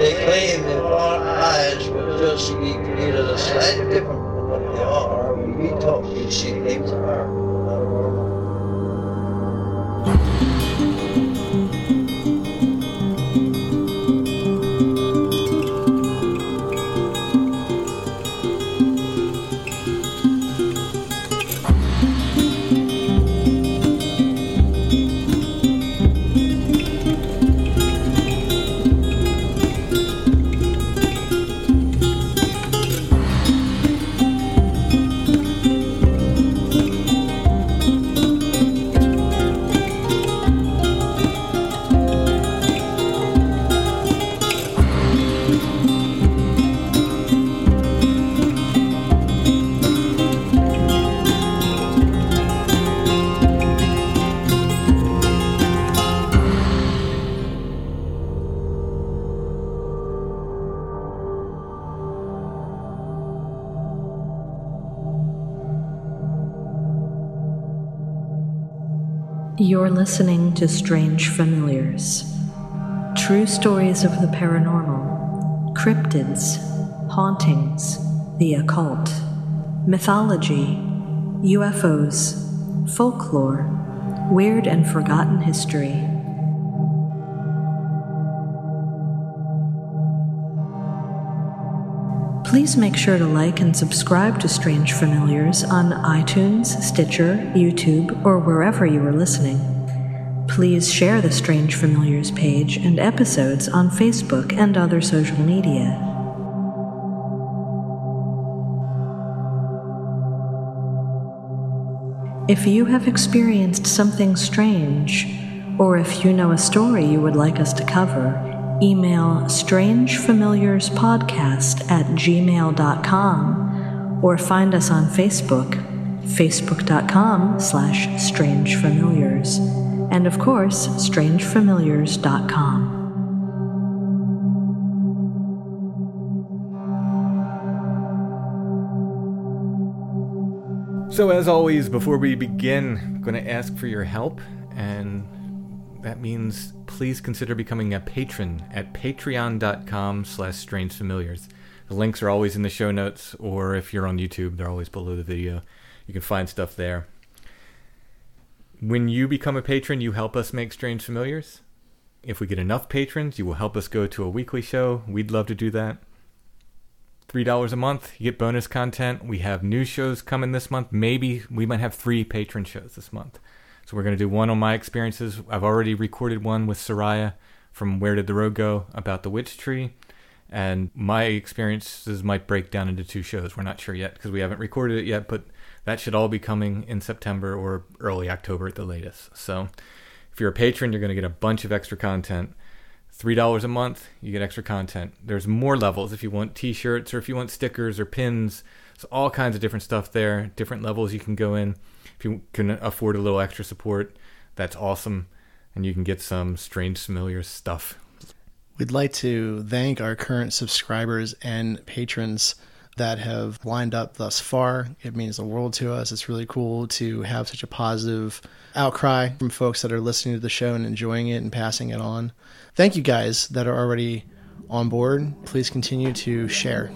They claim that our eyes will just be created a slightly different from what they are. When we talk, we see things are not normal. You're listening to Strange Familiars. True stories of the paranormal, cryptids, hauntings, the occult, mythology, UFOs, folklore, weird and forgotten history. Please make sure to like and subscribe to Strange Familiars on iTunes, Stitcher, YouTube, or wherever you are listening. Please share the Strange Familiars page and episodes on Facebook and other social media. If you have experienced something strange, or if you know a story you would like us to cover, email strangefamiliarspodcast@gmail.com or find us on Facebook, facebook.com/strangefamiliars, and of course, strangefamiliars.com. So as always, before we begin, I'm going to ask for your help, and that means please consider becoming a patron at patreon.com/strangefamiliars. The links are always in the show notes, or if you're on YouTube, they're always below the video. You can find stuff there. When you become a patron, you help us make Strange Familiars. If we get enough patrons, you will help us go to a weekly show. We'd love to do that. $3 a month, you get bonus content. We have new shows coming this month. Maybe we might have 3 patron shows this month. So we're going to do one on my experiences. I've already recorded one with Soraya from Where Did the Road Go about the witch tree. And my experiences might break down into 2 shows. We're not sure yet because we haven't recorded it yet, but that should all be coming in September or early October at the latest. So if you're a patron, you're going to get a bunch of extra content. $3 a month, you get extra content. There's more levels if you want t-shirts or if you want stickers or pins. So all kinds of different stuff there, different levels you can go in. If you can afford a little extra support, that's awesome. And you can get some Strange Familiar stuff. We'd like to thank our current subscribers and patrons that have lined up thus far. It means the world to us. It's really cool to have such a positive outcry from folks that are listening to the show and enjoying it and passing it on. Thank you guys that are already on board. Please continue to share.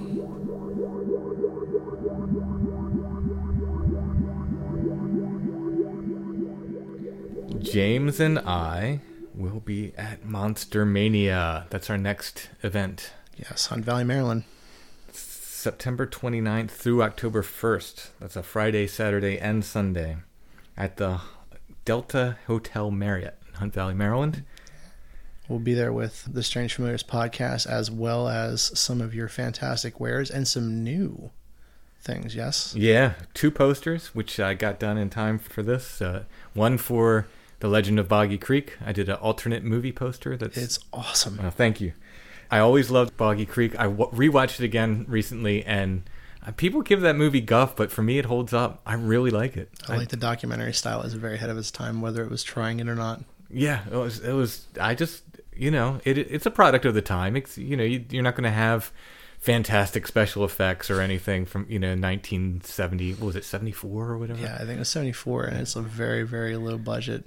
James and I will be at Monster Mania. That's our next event. Yes, Hunt Valley, Maryland. September 29th through October 1st. That's a Friday, Saturday, and Sunday at the Delta Hotel Marriott in Hunt Valley, Maryland. We'll be there with the Strange Familiars podcast, as well as some of your fantastic wares and some new things, yes? Yeah, 2 posters, which I got done in time for this. One for The Legend of Boggy Creek. I did an alternate movie poster. It's awesome. Thank you. I always loved Boggy Creek. I rewatched it again recently, and people give that movie guff, but for me it holds up. I really like it. I like the documentary style. It's very ahead of its time, whether it was trying it or not. Yeah, it was. I just, it's a product of the time. It's, you're not going to have fantastic special effects or anything from 1970. What was it, 74 or whatever? Yeah, I think it was 74, and it's a very, very low budget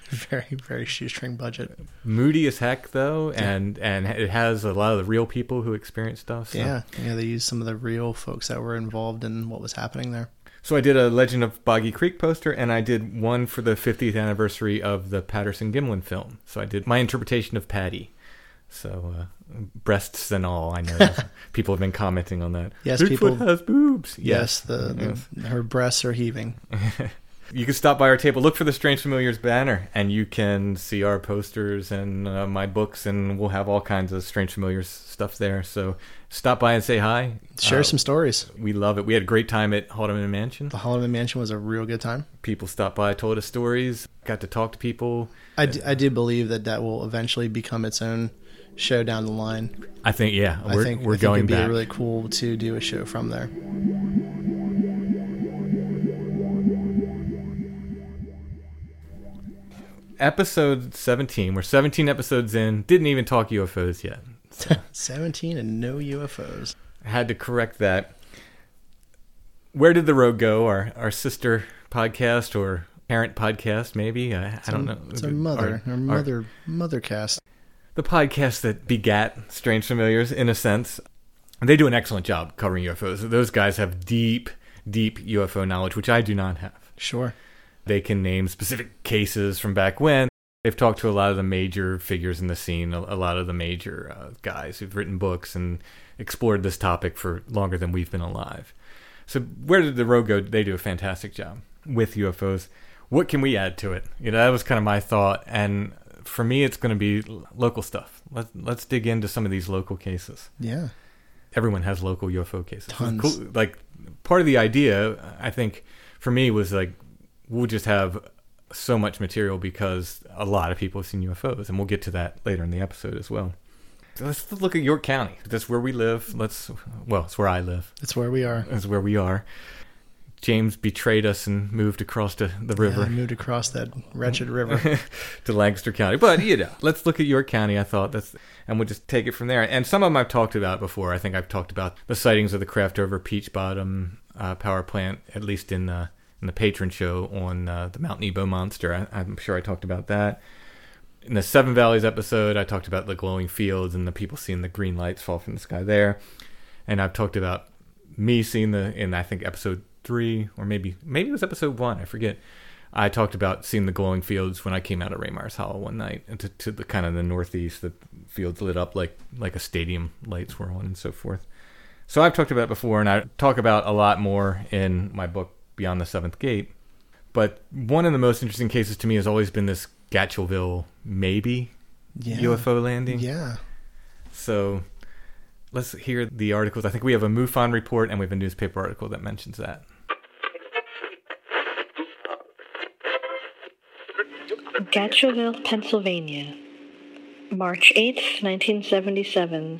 Very, very shoestring budget. Moody as heck, though, and it has a lot of the real people who experience stuff. So. Yeah, they used some of the real folks that were involved in what was happening there. So I did a Legend of Boggy Creek poster, and I did one for the 50th anniversary of the Patterson-Gimlin film. So I did my interpretation of Patty. So breasts and all, I know. People have been commenting on that. Yes, Bigfoot people has boobs. Yes, her breasts are heaving. You can stop by our table, look for the Strange Familiars banner, and you can see our posters and my books, and we'll have all kinds of Strange Familiars stuff there. So stop by and say hi. Share some stories. We love it. We had a great time at Haldeman Mansion. The Haldeman Mansion was a real good time. People stopped by, told us stories, got to talk to people. I do believe that will eventually become its own show down the line. I think, yeah. I think it'd be back. really cool to do a show from there. Episode 17. We're 17 episodes in. Didn't even talk UFOs yet. So 17 and no UFOs. I had to correct that. Where did the road go? Our sister podcast or parent podcast, maybe? I don't know. It's our mothercast. The podcast that begat Strange Familiars, in a sense. They do an excellent job covering UFOs. Those guys have deep, deep UFO knowledge, which I do not have. Sure. They can name specific cases from back when. They've talked to a lot of the major figures in the scene, a lot of the major guys who've written books and explored this topic for longer than we've been alive. So where did the road go? They do a fantastic job with UFOs. What can we add to it? That was kind of my thought. And for me, it's going to be local stuff. Let's dig into some of these local cases. Yeah. Everyone has local UFO cases. Tons. Cool. Like, part of the idea, I think, for me was like, we'll just have so much material because a lot of people have seen UFOs, and we'll get to that later in the episode as well. So let's look at York County. That's where we live. It's where I live. It's where we are. It's where we are. James betrayed us and moved across the river. Yeah, moved across that wretched river. To Lancaster County. But, let's look at York County, I thought. And we'll just take it from there. And some of them I've talked about before. I think I've talked about the sightings of the Craftover Peach Bottom power plant, at least in the Patron show on the Mount Nebo monster. I'm sure I talked about that. In the Seven Valleys episode, I talked about the glowing fields and the people seeing the green lights fall from the sky there. And I've talked about me seeing in I think episode 3, or maybe it was episode 1, I forget. I talked about seeing the glowing fields when I came out of Raymars Hollow one night, and to the kind of the northeast, the fields lit up like a stadium lights were on and so forth. So I've talked about it before, and I talk about a lot more in my book Beyond the Seventh Gate. But one of the most interesting cases to me has always been this Gatchellville maybe UFO landing. Yeah. So let's hear the articles. I think we have a MUFON report and we have a newspaper article that mentions that. Gatchellville, Pennsylvania, March 8th, 1977.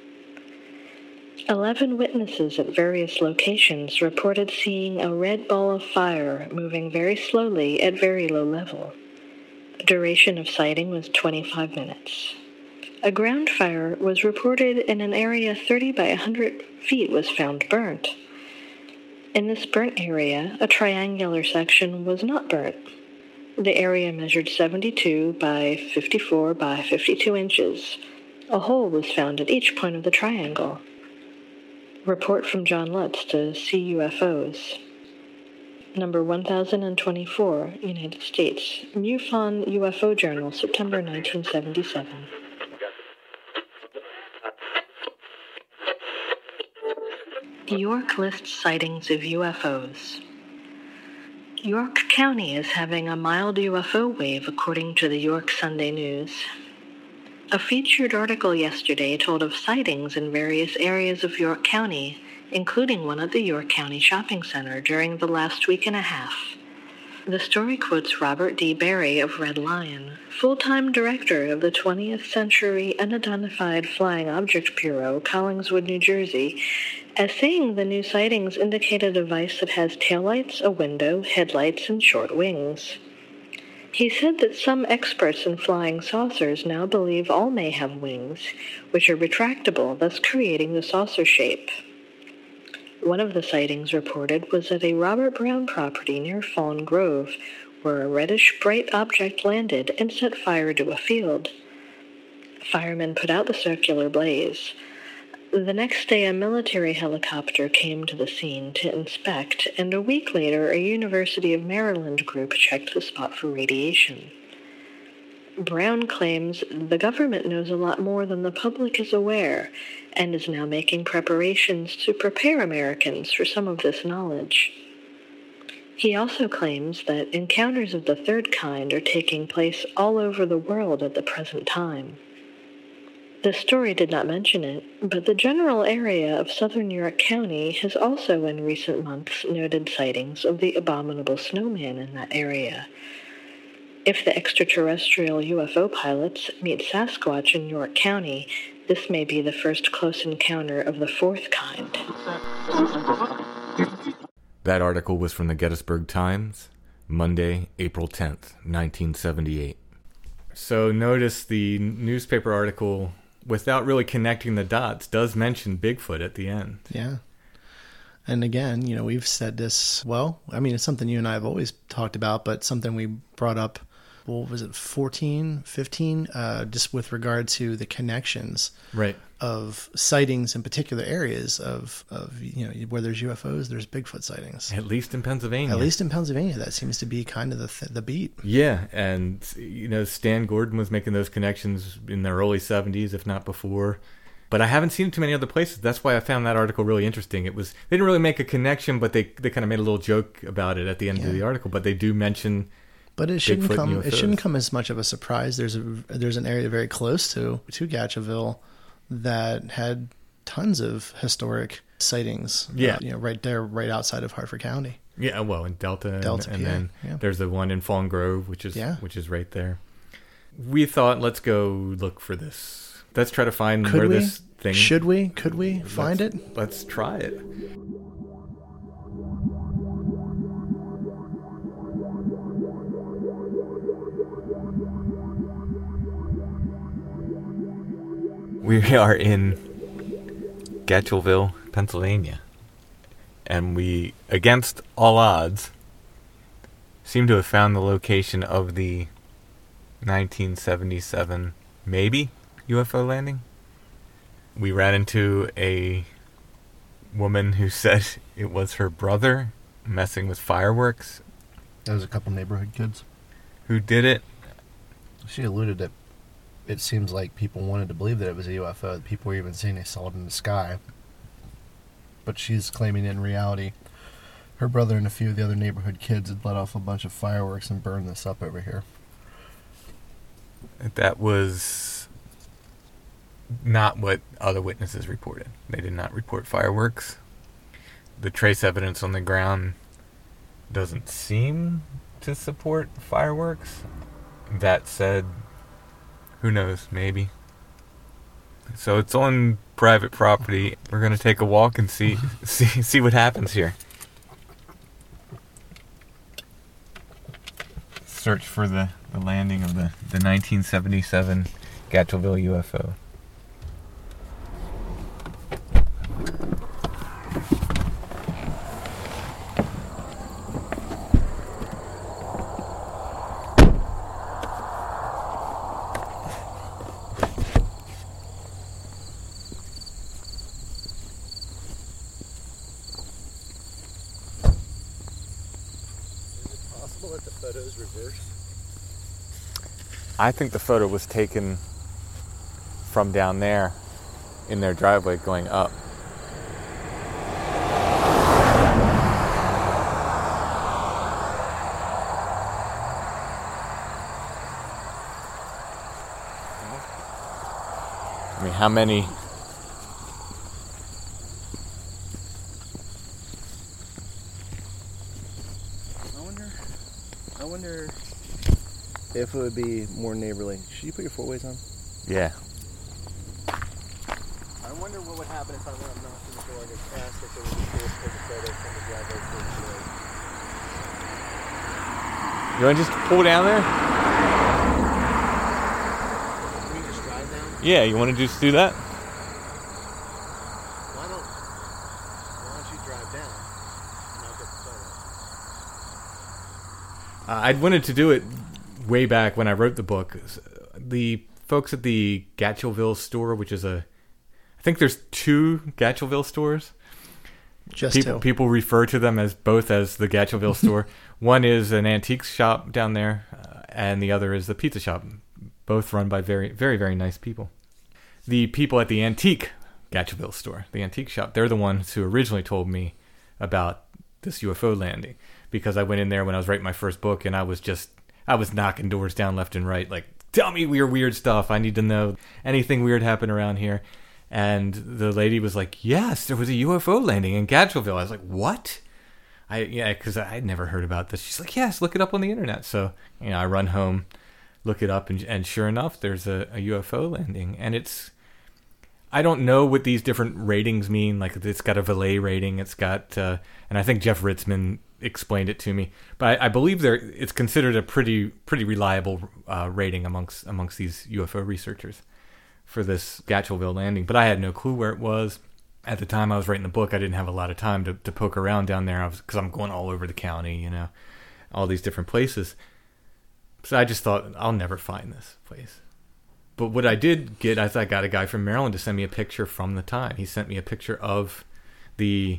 11 witnesses at various locations reported seeing a red ball of fire moving very slowly at very low level. The duration of sighting was 25 minutes. A ground fire was reported in an area 30 by 100 feet was found burnt. In this burnt area, a triangular section was not burnt. The area measured 72 by 54 by 52 inches. A hole was found at each point of the triangle. Report from John Lutz to CUFOs. Number 1024, United States. MUFON UFO Journal, September 1977. York lists sightings of UFOs. York County is having a mild UFO wave, according to the York Sunday News. A featured article yesterday told of sightings in various areas of York County, including one at the York County Shopping Center during the last week and a half. The story quotes Robert D. Barry of Red Lion, full-time director of the 20th Century Unidentified Flying Object Bureau, Collingswood, New Jersey, as saying the new sightings indicate a device that has taillights, a window, headlights, and short wings. He said that some experts in flying saucers now believe all may have wings, which are retractable, thus creating the saucer shape. One of the sightings reported was at a Robert Brown property near Fawn Grove, where a reddish-bright object landed and set fire to a field. Firemen put out the circular blaze. The next day, a military helicopter came to the scene to inspect, and a week later, a University of Maryland group checked the spot for radiation. Brown claims the government knows a lot more than the public is aware, and is now making preparations to prepare Americans for some of this knowledge. He also claims that encounters of the third kind are taking place all over the world at the present time. The story did not mention it, but the general area of southern York County has also in recent months noted sightings of the abominable snowman in that area. If the extraterrestrial UFO pilots meet Sasquatch in York County, this may be the first close encounter of the fourth kind. That article was from the Gettysburg Times, Monday, April 10th, 1978. So notice the newspaper article, without really connecting the dots, does mention Bigfoot at the end. Yeah. And again, we've said this, it's something you and I have always talked about, but something we brought up, 15, just with regard to the connections right. of sightings in particular areas of where there's UFOs, there's Bigfoot sightings. At least in Pennsylvania. That seems to be kind of the beat. Yeah, and Stan Gordon was making those connections in the early 70s, if not before. But I haven't seen it too many other places. That's why I found that article really interesting. They didn't really make a connection, but they kind of made a little joke about it at the end of the article. But they do mention. But it shouldn't come as much of a surprise. There's an area very close to Gatchville that had tons of historic sightings. Yeah, right there, right outside of Hartford County. Yeah, well, in Delta, and then there's the one in Fawn Grove, which is right there. We thought, let's go look for this. Let's try to find this thing. Should we? Could we find it? Let's try it. We are in Gatchville, Pennsylvania, and we, against all odds, seem to have found the location of the 1977, maybe, UFO landing. We ran into a woman who said it was her brother messing with fireworks. There was a couple neighborhood kids who did it. She alluded that it seems like people wanted to believe that it was a UFO. People were even saying they saw it in the sky. But she's claiming in reality, her brother and a few of the other neighborhood kids had let off a bunch of fireworks and burned this up over here. That was not what other witnesses reported. They did not report fireworks. The trace evidence on the ground doesn't seem to support fireworks. That said, who knows, maybe. So it's on private property. We're going to take a walk and see what happens here. Search for the landing of the 1977 Gatchville UFO. That the photo's reversed? I think the photo was taken from down there in their driveway going up. I mean, how many? I wonder if it would be more neighborly. Should you put your four-ways on? Yeah. I wonder what would happen if I went up knocked on the door and asked if it would be cool to take a photo from the driveway to the door. You want to just pull down there? Can we just drive down? Yeah, you want to just do that? Why don't you drive down and I'll get the photo? I wanted to do it way back when I wrote the book. The folks at the Gatchellville store, which is I think there's 2 Gatchellville stores. Just two. People refer to them as both as the Gatchellville store. One is an antique shop down there, and the other is the pizza shop. Both run by very, very, very nice people. The people at the antique Gatchellville store, the antique shop, they're the ones who originally told me about this UFO landing, because I went in there when I was writing my first book, and I was knocking doors down left and right, like, tell me weird stuff. I need to know anything weird happened around here. And the lady was like, yes, there was a UFO landing in Gatchellville. I was like, what? Because I had never heard about this. She's like, yes, look it up on the internet. So, I run home, look it up, and sure enough, there's a UFO landing. And I don't know what these different ratings mean. Like, it's got a Vallée rating. It's got, and I think Jeff Ritzman explained it to me. But I believe it's considered a pretty reliable rating amongst these UFO researchers for this Gatchellville landing. But I had no clue where it was. At the time I was writing the book, I didn't have a lot of time to poke around down there, because I'm going all over the county, all these different places. So I just thought, I'll never find this place. But what I did get, I got a guy from Maryland to send me a picture from the time. He sent me a picture of the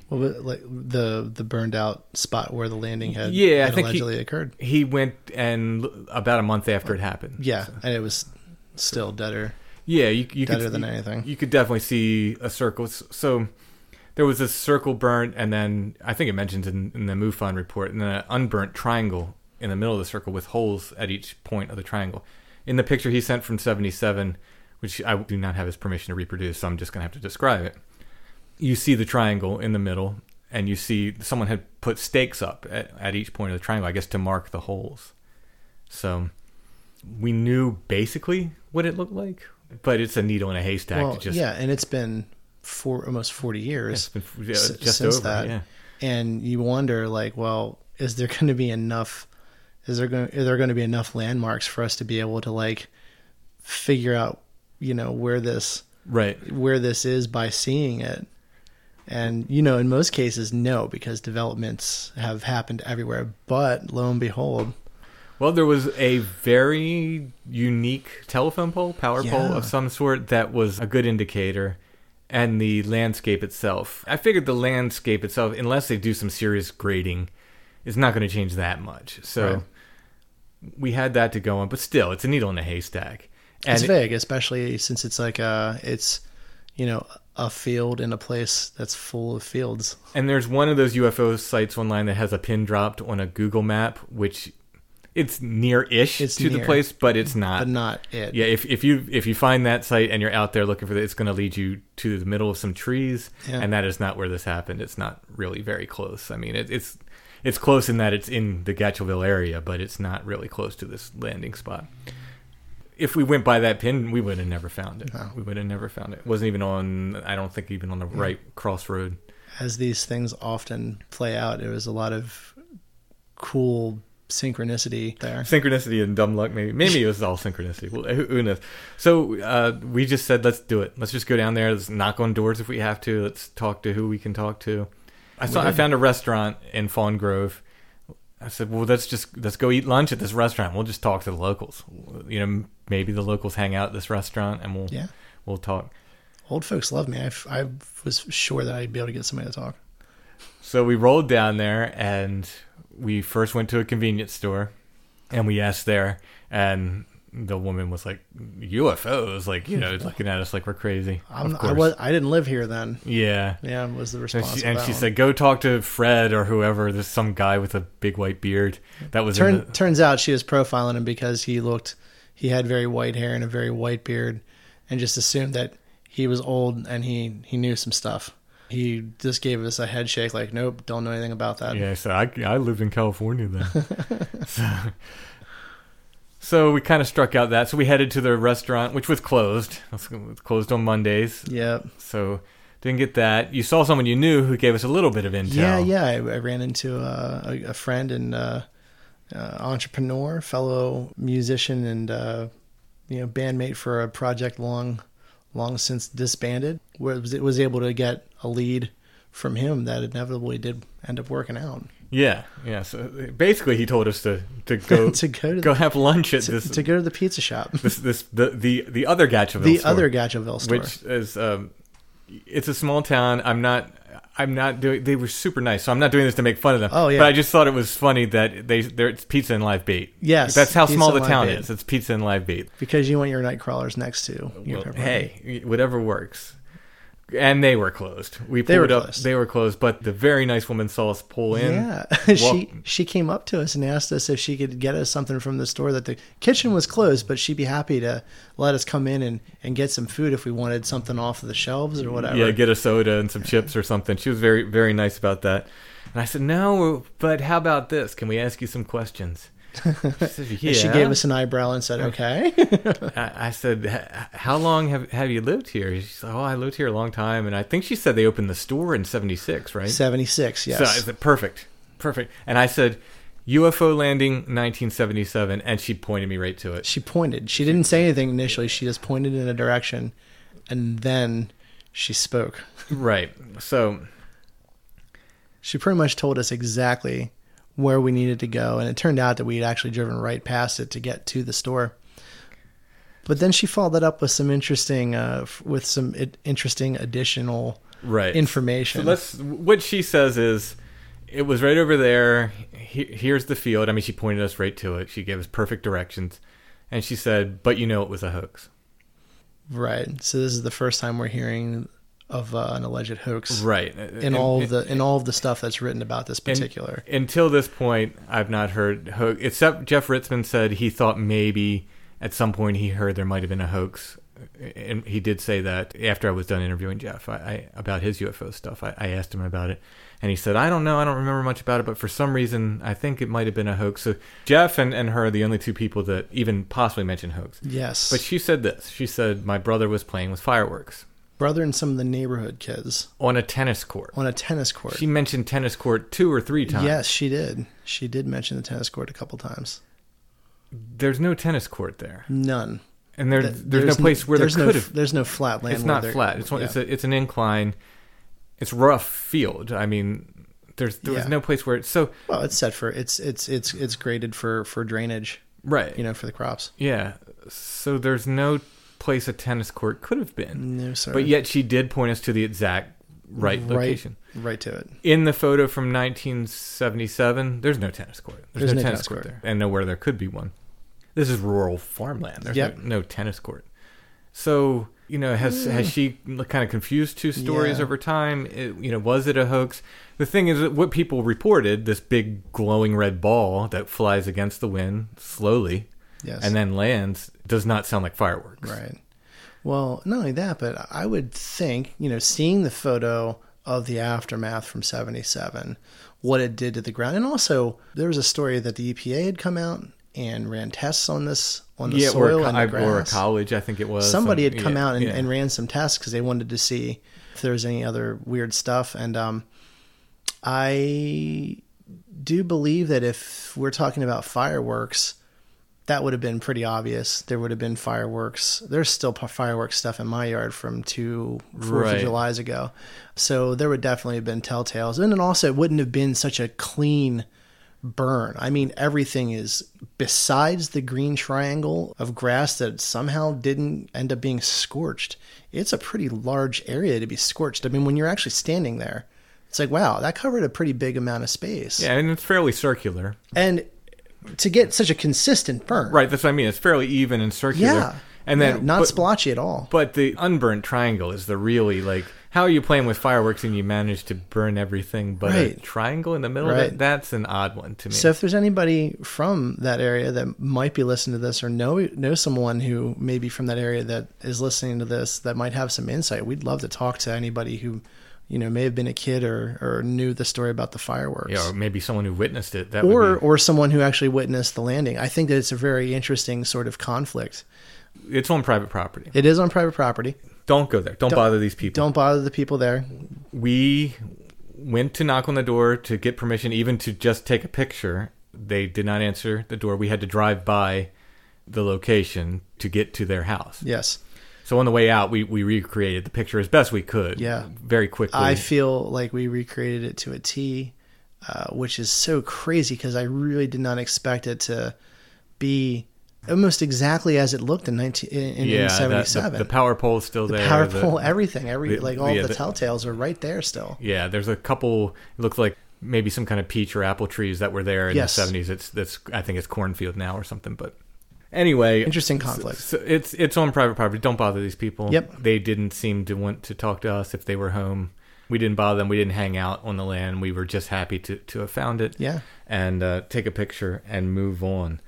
burned out spot where the landing had I think allegedly occurred. He went, and about a month after it happened. Yeah, so. And it was still deader. Yeah, you better than anything. You could definitely see a circle. So there was a circle burnt, and then I think it mentions in the MUFON report, and then an unburnt triangle in the middle of the circle with holes at each point of the triangle. In the picture he sent from 1977, which I do not have his permission to reproduce, so I'm just going to have to describe it. You see the triangle in the middle, and you see someone had put stakes up at each point of the triangle, I guess, to mark the holes. So we knew basically what it looked like. But it's a needle in a haystack. Well, and it's been almost 40 years just since over, that. Yeah. And you wonder, like, well, is there going to be enough? Is there going to be enough landmarks for us to be able to, like, figure out, where this is by seeing it? And in most cases, no, because developments have happened everywhere. But lo and behold. Well, there was a very unique telephone pole, power pole of some sort that was a good indicator, and the landscape itself. I figured the landscape itself, unless they do some serious grading, is not going to change that much. So we had that to go on, but still, it's a needle in a haystack. And it's vague, especially since it's like it's a field in a place that's full of fields. And there's one of those UFO sites online that has a pin dropped on a Google map, which... It's near-ish to the place, but it's not. But not it. Yeah, if you find that site and you're out there looking for it, it's going to lead you to the middle of some trees, and that is not where this happened. It's not really very close. I mean, it's close in that it's in the Gatchellville area, but it's not really close to this landing spot. If we went by that pin, we would have never found it. No. We would have never found it. It wasn't even on, I don't think, even on the right crossroad. As these things often play out, it was a lot of cool synchronicity there. Synchronicity and dumb luck, maybe. Maybe it was all synchronicity. Well, who knows? So we just said, let's do it. Let's just go down there. Let's knock on doors if we have to. Let's talk to who we can talk to. I found a restaurant in Fawn Grove. I said, well, let's go eat lunch at this restaurant. We'll just talk to the locals. Maybe the locals hang out at this restaurant, and we'll talk. Old folks love me. I was sure that I'd be able to get somebody to talk. So we rolled down there, and we first went to a convenience store, and we asked there, and the woman was like, UFOs, like, looking at us like we're crazy. I didn't live here then. Yeah. Yeah, was the response. And she said, go talk to Fred or whoever. There's some guy with a big white beard. That was turns out she was profiling him because he had very white hair and a very white beard, and just assumed that he was old and he knew some stuff. He just gave us a head shake like, nope, don't know anything about that. Yeah, so I lived in California then. So we kind of struck out that. So we headed to the restaurant, which was closed. It was closed on Mondays. Yeah. So didn't get that. You saw someone you knew who gave us a little bit of intel. Yeah. I ran into a friend and entrepreneur, fellow musician, and bandmate for a project long since disbanded. Was able to get a lead from him that inevitably did end up working out. Yeah. So basically, he told us to go go have lunch at this to go to the pizza shop. the other Gachaville The store, other Gachaville store. which is it's a small town. I'm not doing. They were super nice, so I'm not doing this to make fun of them. Oh, yeah. But I just thought it was funny that it's pizza and live bait. Yes, that's how pizza small the and live town bait. is. It's pizza and live bait. Because you want your night crawlers next to your Well, pepperoni. hey, whatever works. And they were closed. We They were pulled up. closed. They were closed, but the very nice woman saw us pull in. Yeah, walk- she came up to us and asked us if she could get us something from the store. That the kitchen was closed, but she'd be happy to let us come in and get some food if we wanted something off of the shelves or whatever. Yeah, get a soda and some chips or something. She was very, very nice about that. And I said, no, but how about this? Can we ask you some questions? She said, yeah. And she gave us an eyebrow and said, "Okay." I said, how long have you lived here? She said, I lived here a long time. And I think she said they opened the store in 76, right? 76, yes. So I said, perfect. And I said, UFO landing 1977. And she pointed me right to it. She pointed. She didn't say anything initially. She just pointed in a direction, and then she spoke. Right. So She pretty much told us exactly where we needed to go, and it turned out that we had actually driven right past it to get to the store. But then she followed that up with some interesting additional right. information. So what she says is, it was right over there. Here's the field. I mean, she pointed us right to it. She gave us perfect directions. And she said, but it was a hoax. Right. So this is the first time we're hearing of an alleged hoax. Right. In all of the stuff that's written about this particular. Until this point, I've not heard hoax, except Jeff Ritzman said he thought maybe at some point he heard there might have been a hoax. And he did say that after I was done interviewing Jeff about his UFO stuff. I asked him about it. And he said, I don't know. I don't remember much about it. But for some reason, I think it might have been a hoax. So Jeff and her are the only two people that even possibly mentioned hoax. Yes. But she said this. She said, my brother was playing with fireworks. Brother and some of the neighborhood kids. On a tennis court. She mentioned tennis court 2 or 3 times. Yes, she did. She did mention the tennis court a couple times. There's no tennis court there. None. And there's no place where there could have. There's no flat land. It's not flat. It's an incline. It's rough field. I mean, there was no place where it's so. Well, it's set for it's graded for drainage. Right. For the crops. Yeah. So there's no place a tennis court could have been. No, sir. But yet she did point us to the exact right location. Right to it. In the photo from 1977, there's no tennis court. There's no tennis court there, and nowhere there could be one. This is rural farmland. There's no tennis court. So, has she kind of confused two stories over time? Was it a hoax? The thing is that what people reported, this big glowing red ball that flies against the wind slowly and then lands, does not sound like fireworks. Right. Well, not only that, but I would think, seeing the photo of the aftermath from 77, what it did to the ground. And also, there was a story that the EPA had come out and ran tests on the soil and the grass. Or a college, I think it was. Somebody had come out and ran some tests because they wanted to see if there was any other weird stuff. And I do believe that if we're talking about fireworks, that would have been pretty obvious. There would have been fireworks. There's still fireworks stuff in my yard from 2 4th of Julys ago. So there would definitely have been telltales. And then also, it wouldn't have been such a clean burn. I mean, everything is, besides the green triangle of grass that somehow didn't end up being scorched, it's a pretty large area to be scorched. I mean, when you're actually standing there, it's like, wow, that covered a pretty big amount of space. Yeah, and it's fairly circular. And to get such a consistent burn. Right, that's what I mean. It's fairly even and circular. Yeah. And then not splotchy at all. But the unburnt triangle is the really, how are you playing with fireworks and you manage to burn everything but a triangle in the middle of it? That's an odd one to me. So if there's anybody from that area that might be listening to this or know someone who may be from that area that is listening to this that might have some insight, we'd love to talk to anybody who may have been a kid or knew the story about the fireworks. Yeah, or maybe someone who witnessed it. Or someone who actually witnessed the landing. I think that it's a very interesting sort of conflict. It's on private property. It is on private property. Don't go there. Don't bother these people. Don't bother the people there. We went to knock on the door to get permission, even to just take a picture. They did not answer the door. We had to drive by the location to get to their house. Yes. So on the way out, we recreated the picture as best we could. Yeah. Very quickly. I feel like we recreated it to a T. which is so crazy because I really did not expect it to be almost exactly as it looked in 77. The power pole is still there. Power pole, everything, all the the telltales are right there still. Yeah, there's a couple. It looks like maybe some kind of peach or apple trees that were there in Yes. the 70s. I think it's cornfield now or something. But anyway, Interesting conflict. So it's on private property. Don't bother these people. Yep. They didn't seem to want to talk to us if they were home. We didn't bother them. We didn't hang out on the land. We were just happy to have found it. Yeah. And take a picture and move on.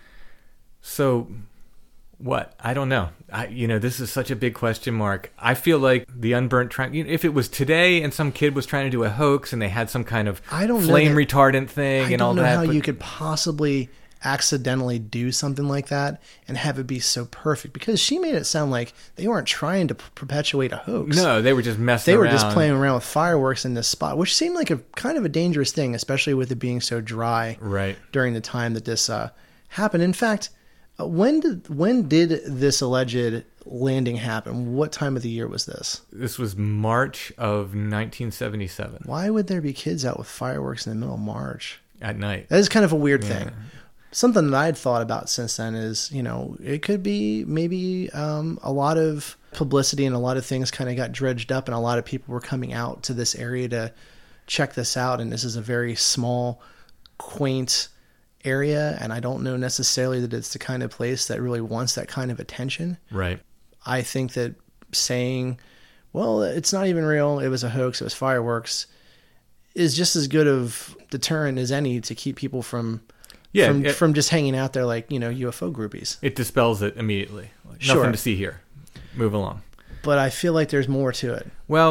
So, what? I don't know. This is such a big question mark. I feel like the unburnt triangle. If it was today and some kid was trying to do a hoax and they had some kind of flame retardant thing and all that. I don't know how you could possibly accidentally do something like that and have it be so perfect, because she made it sound like they weren't trying to perpetuate a hoax. No, they were just messing around. They were just playing around with fireworks in this spot, which seemed like a kind of a dangerous thing, especially with it being so dry during the time that this happened. In fact, when did this alleged landing happen? What time of the year was this? This was March of 1977. Why would there be kids out with fireworks in the middle of March? At night. That is kind of a weird thing. Something that I'd thought about since then is, it could be maybe a lot of publicity and a lot of things kind of got dredged up and a lot of people were coming out to this area to check this out. And this is a very small, quaint area. And I don't know necessarily that it's the kind of place that really wants that kind of attention. Right. I think that saying, well, it's not even real, it was a hoax, it was fireworks, is just as good of deterrent as any to keep people from just hanging out there like, UFO groupies. It dispels it immediately. Nothing to see here. Move along. But I feel like there's more to it. Well,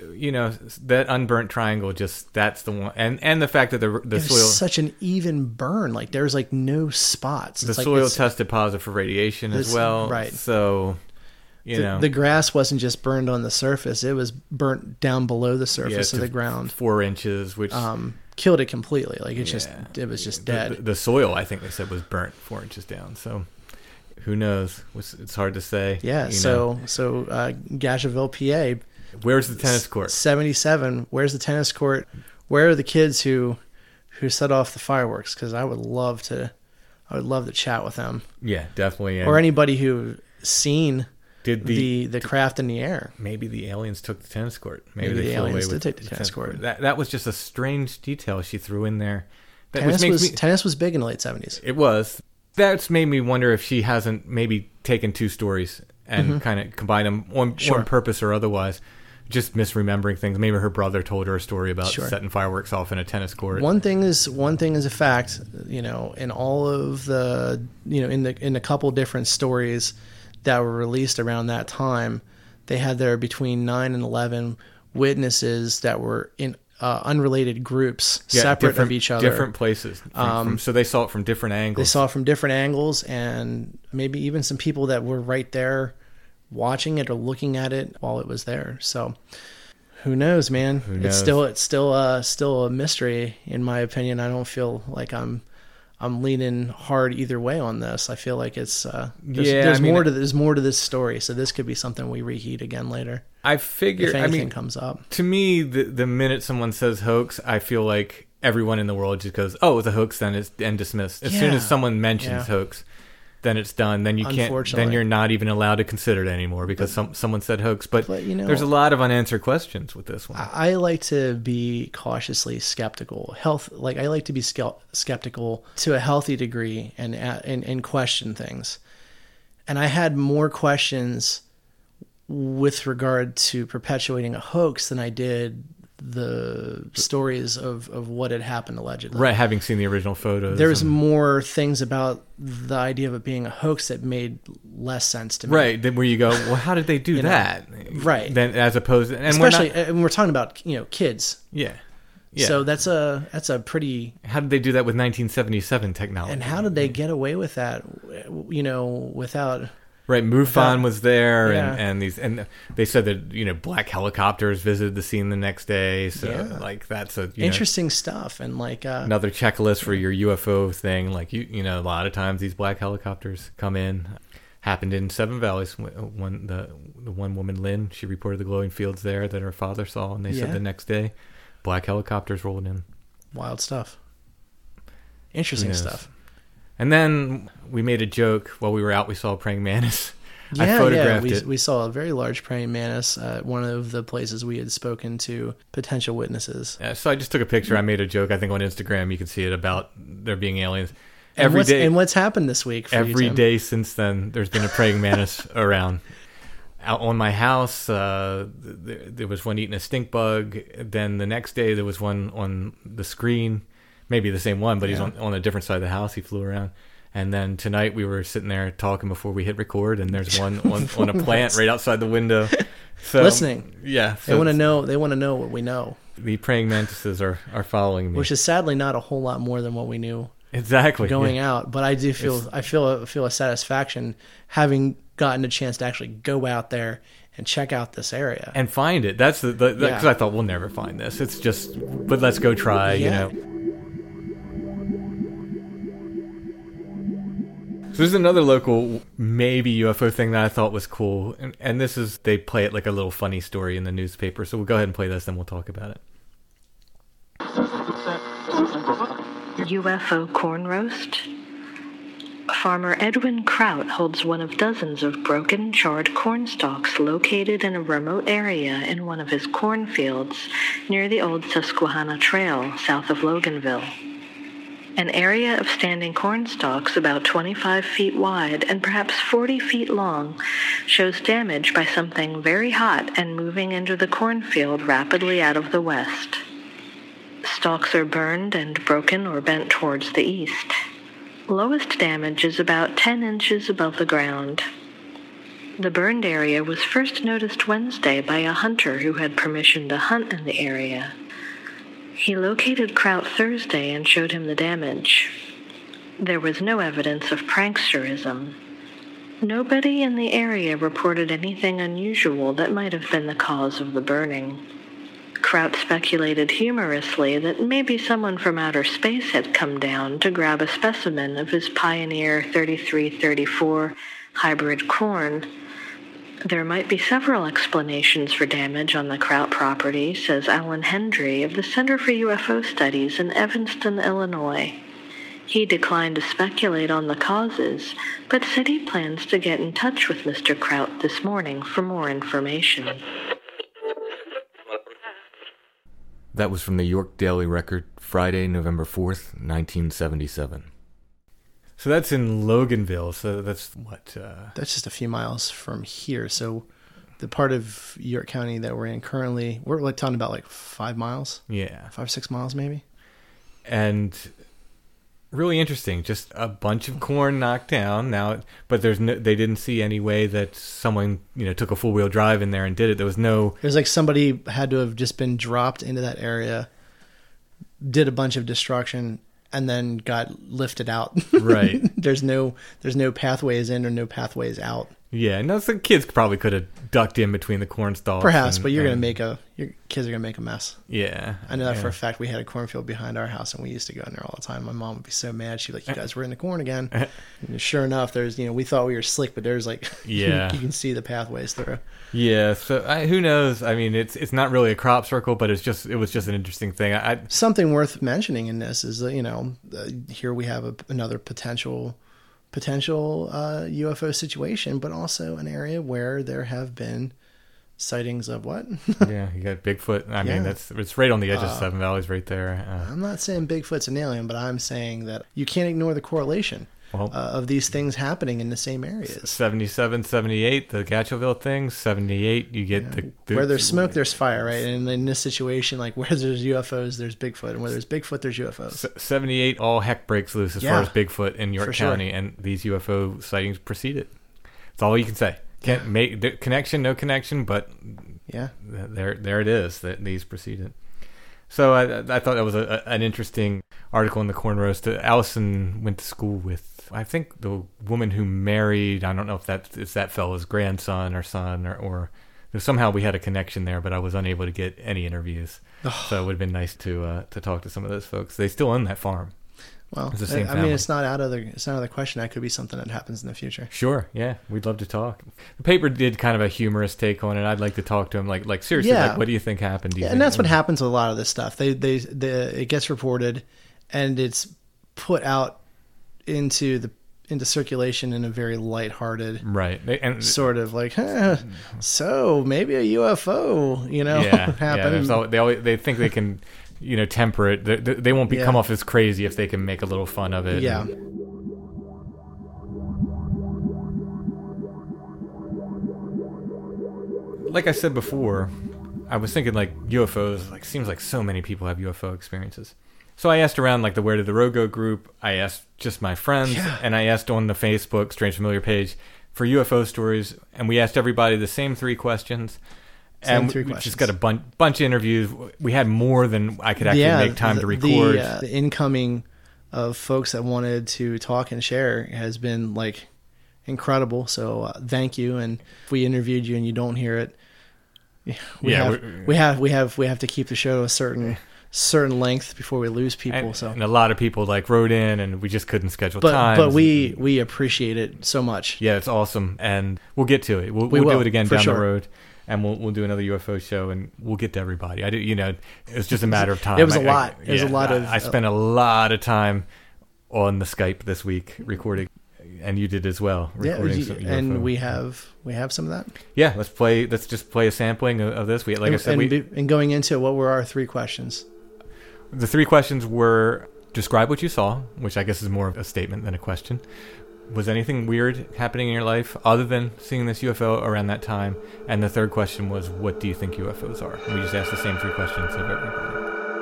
that unburnt triangle, that's the one. And the fact that the soil... such an even burn. Like, there's, like, no spots. The soil tested positive for radiation as well. Right. So, the grass wasn't just burned on the surface. It was burnt down below the surface of the ground. 4 inches, which... killed it completely. Like, it was just dead. The soil, I think they said, was burnt 4 inches down. So... who knows? It's hard to say. Yeah. So Gasheville, PA. Where's the tennis court? 77. Where's the tennis court? Where are the kids who set off the fireworks? Because I would love to chat with them. Yeah, definitely. Or anybody who seen the craft in the air. Maybe the aliens took the tennis court. Maybe the aliens did take the tennis court. That was just a strange detail she threw in there. Tennis was big in the late 70s. It was. That's made me wonder if she hasn't maybe taken 2 stories and kind of combined them on purpose or otherwise, just misremembering things. Maybe her brother told her a story about setting fireworks off in a tennis court. One thing is a fact, in all of the, in a couple different stories that were released around that time, they had there between 9 and 11 witnesses that were in unrelated groups, separate of each other. Different places. So they saw it from different angles. And maybe even some people that were right there watching it or looking at it while it was there. So who knows, man? Who knows? It's still a mystery, in my opinion. I don't feel like I'm leaning hard either way on this. I feel like it's there's more to this story. So this could be something we reheat again later. I figure if anything comes up. To me, the minute someone says hoax, I feel like everyone in the world just goes, "Oh, it's a hoax," then it's dismissed. As soon as someone mentions hoax, then it's done. Then you can't. Then you're not even allowed to consider it anymore because someone said hoax. But there's a lot of unanswered questions with this one. I like to be cautiously skeptical. I like to be skeptical to a healthy degree and question things. And I had more questions with regard to perpetuating a hoax than I did the stories of what had happened allegedly. Right, having seen the original photos. There's more things about the idea of it being a hoax that made less sense to me. Right, where you go, well, how did they do that? Right. Then, as opposed to... Especially when we're talking about, kids. Yeah. So that's a pretty... How did they do that with 1977 technology? And how did they get away with that, without... Right, MUFON was there, and they said that black helicopters visited the scene the next day. So that's a interesting stuff, and another checklist for your UFO thing. Like a lot of times these black helicopters come in. Happened in Seven Valleys. The one woman, Lynn, she reported the glowing fields there that her father saw, and they said the next day, black helicopters rolled in. Wild stuff. Who Interesting knows? stuff. And then we made a joke while we were out. We saw a praying mantis. I Yeah, photographed it. we saw a very large praying mantis at one of the places we had spoken to potential witnesses. So I just took a picture. I made a joke, I think on Instagram. You can see it about there being aliens. And what's happened this week for you, Every Tim? day since then, there's been a praying mantis around. Out on my house, there was one eating a stink bug. Then the next day, there was one on the screen. Maybe the same one, but he's on a different side of the house. He flew around. And then tonight we were sitting there talking before we hit record, and there's one on a plant right outside the window. So, listening. Yeah. So They want to know. They want to know what we know, the praying mantises are following me. which is sadly not a whole lot more than what we knew exactly going out. But I do feel a satisfaction having gotten a chance to actually go out there and check out this area and find it. That's because I thought we'll never find this. It's just, but let's go try. Yeah. You know. So there's another local maybe UFO thing that I thought was cool, and this is, they play it like a little funny story in the newspaper. So we'll go ahead and play this, then we'll talk about it. UFO corn roast? Farmer Edwin Kraut holds one of dozens of broken, charred corn stalks located in a remote area in one of his cornfields near the old Susquehanna Trail south of Loganville. An area of standing corn stalks about 25 feet wide and perhaps 40 feet long shows damage by something very hot and moving into the cornfield rapidly out of the west. Stalks are burned and broken or bent towards the east. Lowest damage is about 10 inches above the ground. The burned area was first noticed Wednesday by a hunter who had permission to hunt in the area. He located Kraut Thursday and showed him the damage. There was no evidence of pranksterism. Nobody in the area reported anything unusual that might have been the cause of the burning. Kraut speculated humorously that maybe someone from outer space had come down to grab a specimen of his Pioneer 3334 hybrid corn. There might be several explanations for damage on the Kraut property, says Alan Hendry of the Center for UFO Studies in Evanston, Illinois. He declined to speculate on the causes, but said he plans to get in touch with Mr. Kraut this morning for more information. That was from the York Daily Record, Friday, November 4th, 1977. So that's in Loganville. So that's what? That's just a few miles from here. So the part of York County that we're in currently, we're like talking about like 5 miles, Yeah. 5-6 miles maybe. And really interesting. Just a bunch of corn knocked down now, but they didn't see any way that someone, took a 4-wheel drive in there and did it. There was no. It was like somebody had to have just been dropped into that area, did a bunch of destruction, and then got lifted out. Right. There's no pathways in or no pathways out. Yeah, no, some kids probably could have ducked in between the corn stalks. Perhaps, but your kids are gonna make a mess. Yeah. I know that for a yeah. fact. We had a cornfield behind our house, and we used to go in there all the time. My mom would be so mad. She'd be like, "You guys were in the corn again." And sure enough, there's we thought we were slick, but there's like Yeah. you can see the pathways through. Yeah, so who knows? I mean, it's not really a crop circle, but it was just an interesting thing. Something worth mentioning in this is that here we have another potential UFO situation, but also an area where there have been sightings of what? Yeah, you got Bigfoot. I mean, Yeah. it's right on the edge of Seven Valleys, right there. I'm not saying Bigfoot's an alien, but I'm saying that you can't ignore the correlation of these things happening in the same areas. 77, 78, the Gatchellville thing. 78, you get the Where there's smoke, there's fire, right? And in this situation, like where there's UFOs, there's Bigfoot, and where there's Bigfoot, there's UFOs. 78, all heck breaks loose as Yeah. far as Bigfoot in York For sure. County, and these UFO sightings preceded. That's all you can say. Can't make the connection, no connection, but Yeah. there it is. That these preceded. So I thought that was an interesting article in the Corn Roast. Allison went to school with, I think, the woman who married. I don't know if it's that fellow's grandson or son or somehow we had a connection there, but I was unable to get any interviews. So it would have been nice to talk to some of those folks. They still own that farm. Well, It's the same I mean, family. it's not out of the question. That could be something that happens in the future. Sure, yeah, we'd love to talk. The paper did kind of a humorous take on it. I'd like to talk to him, like seriously, Yeah. like what do you think happened? Do you Yeah, think? and that's what happens with a lot of this stuff. It gets reported, and it's put out into circulation in a very lighthearted, Right, and sort of like, so maybe a UFO, happened. Yeah, they think they can, temper it. They won't Yeah. come off as crazy if they can make a little fun of it. Yeah. Like I said before, I was thinking like UFOs. Like seems like so many people have UFO experiences. So I asked around like the Where Did the Road Go group. I asked just my friends, and I asked on the Facebook Strange Familiar page for UFO stories, and we asked everybody the same three questions. We just got a bunch of interviews. We had more than I could actually make time to record. The incoming of folks that wanted to talk and share has been like incredible. So thank you. And if we interviewed you and you don't hear it, we have to keep the show a certain length before we lose people. And a lot of people like wrote in, and we just couldn't schedule time. But we appreciate it so much. Yeah, it's awesome, and we'll get to it. We'll do it again down the road, and we'll do another UFO show, and we'll get to everybody. It's just a matter of time. It was a lot. It was a lot of. I spent a lot of time on the Skype this week recording, and you did as well. Recording some UFO. And we have some of that. Yeah, let's just play a sampling of this. And going into it, what were our three questions? The three questions were: describe what you saw, which I guess is more of a statement than a question. Was anything weird happening in your life other than seeing this UFO around that time? And the third question was, what do you think UFOs are? And we just asked the same three questions of everybody.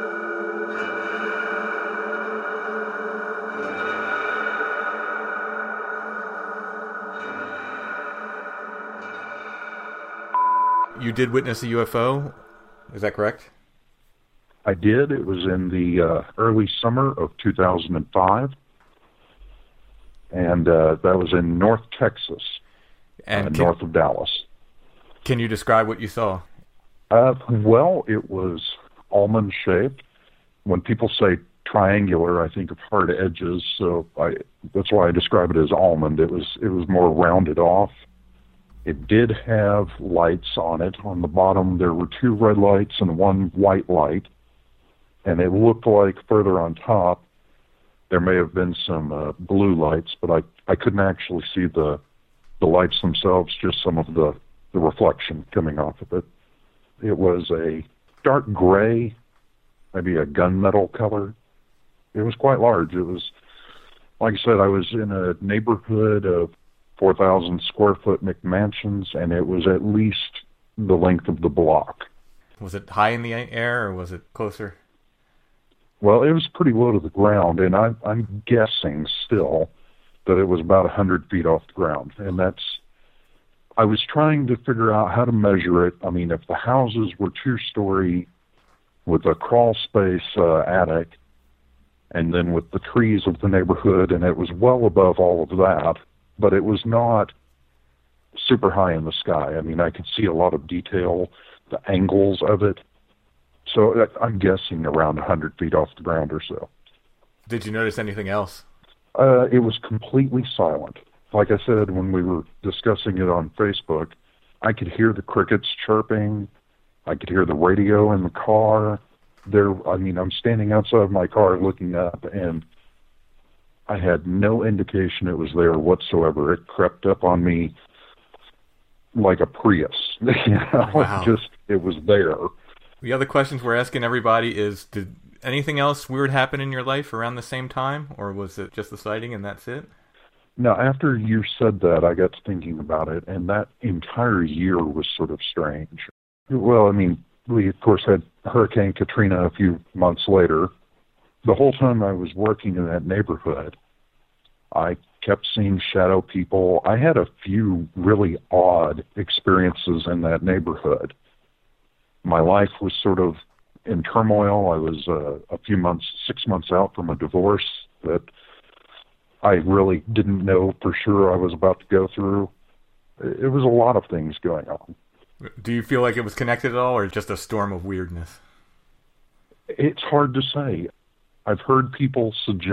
You did witness a UFO, is that correct? I did. It was in the early summer of 2005, and that was in North Texas, And north of Dallas. Can you describe what you saw? Well, it was almond-shaped. When people say triangular, I think of hard edges, so that's why I describe it as almond. It was more rounded off. It did have lights on it. On the bottom, there were two red lights and one white light. And it looked like further on top, there may have been some blue lights, but I couldn't actually see the lights themselves, just some of the reflection coming off of it. It was a dark gray, maybe a gunmetal color. It was quite large. It was, like I said, I was in a neighborhood of 4,000 square foot McMansions, and it was at least the length of the block. Was it high in the air, or was it closer? Well, it was pretty low to the ground, and I'm guessing still that it was about 100 feet off the ground. And I was trying to figure out how to measure it. I mean, if the houses were 2-story with a crawl space attic, and then with the trees of the neighborhood, and it was well above all of that, but it was not super high in the sky. I mean, I could see a lot of detail, the angles of it. So I'm guessing around 100 feet off the ground or so. Did you notice anything else? It was completely silent. Like I said, when we were discussing it on Facebook, I could hear the crickets chirping. I could hear the radio in the car. I'm standing outside my car looking up, and I had no indication it was there whatsoever. It crept up on me like a Prius. Wow. It was there. The other questions we're asking everybody is, did anything else weird happen in your life around the same time, or was it just the sighting and that's it? Now, after you said that, I got to thinking about it, and that entire year was sort of strange. Well, I mean, we, of course, had Hurricane Katrina a few months later. The whole time I was working in that neighborhood, I kept seeing shadow people. I had a few really odd experiences in that neighborhood. My life was sort of in turmoil. I was 6 months out from a divorce that I really didn't know for sure I was about to go through. It was a lot of things going on. Do you feel like it was connected at all, or just a storm of weirdness? It's hard to say. I've heard people suggest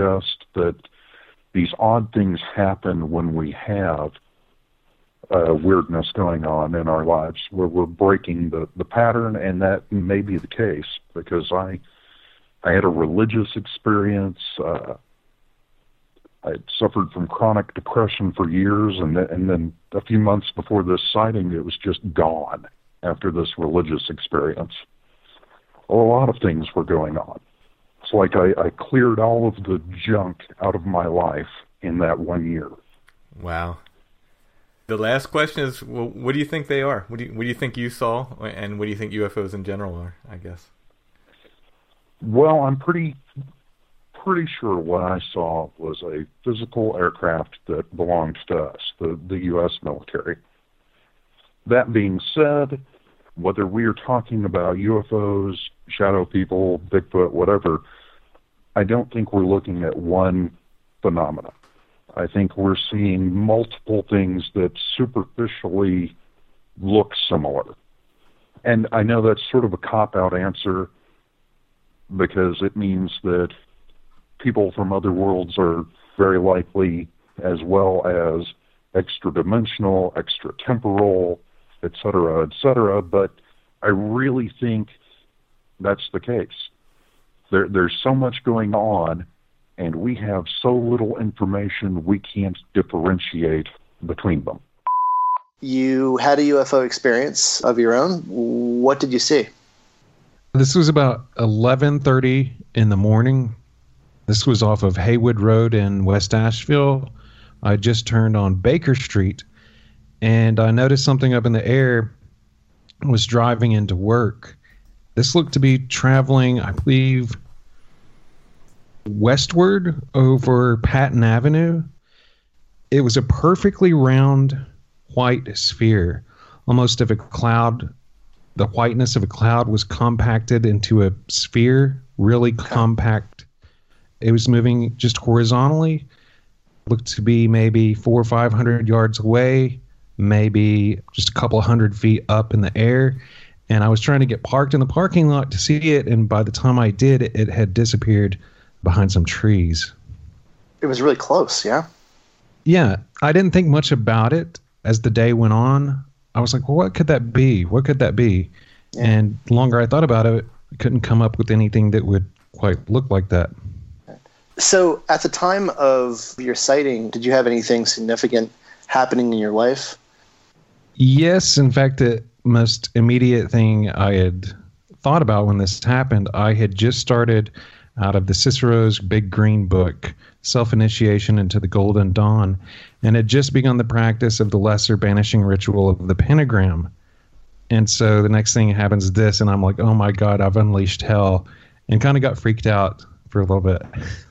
that these odd things happen when we have weirdness going on in our lives, where we're breaking the pattern, and that may be the case, because I had a religious experience. I had suffered from chronic depression for years, and then a few months before this sighting, it was just gone after this religious experience. A lot of things were going on. It's like I cleared all of the junk out of my life in that 1 year. Wow. The last question is, well, what do you think they are? What do you think you saw, and what do you think UFOs in general are, I guess? Well, I'm pretty sure what I saw was a physical aircraft that belonged to us, the U.S. military. That being said, whether we are talking about UFOs, shadow people, Bigfoot, whatever, I don't think we're looking at one phenomenon. I think we're seeing multiple things that superficially look similar. And I know that's sort of a cop-out answer, because it means that people from other worlds are very likely, as well as extra-dimensional, extra-temporal, et cetera, but I really think that's the case. There's so much going on, and we have so little information, we can't differentiate between them. You had a UFO experience of your own. What did you see? This was about 11:30 in the morning. This was off of Haywood Road in West Asheville. I just turned on Baker Street, and I noticed something up in the air. I was driving into work. This looked to be traveling, I believe, westward over Patton Avenue. It was a perfectly round white sphere, almost of a cloud. The whiteness of a cloud was compacted into a sphere, really compact. It was moving just horizontally. Looked to be maybe 400 or 500 yards away, maybe just a couple of 100 feet up in the air. And I was trying to get parked in the parking lot to see it, and by the time I did, it had disappeared behind some trees. It was really close, yeah? Yeah, I didn't think much about it as the day went on. I was like, well, what could that be? What could that be? Yeah. And the longer I thought about it, I couldn't come up with anything that would quite look like that. So at the time of your sighting, did you have anything significant happening in your life? Yes. In fact, the most immediate thing I had thought about when this happened, I had just started out of the Cicero's Big Green Book, Self-Initiation into the Golden Dawn, and had just begun the practice of the lesser banishing ritual of the pentagram. And so the next thing happens is this, and I'm like, oh my God, I've unleashed hell, and kind of got freaked out for a little bit.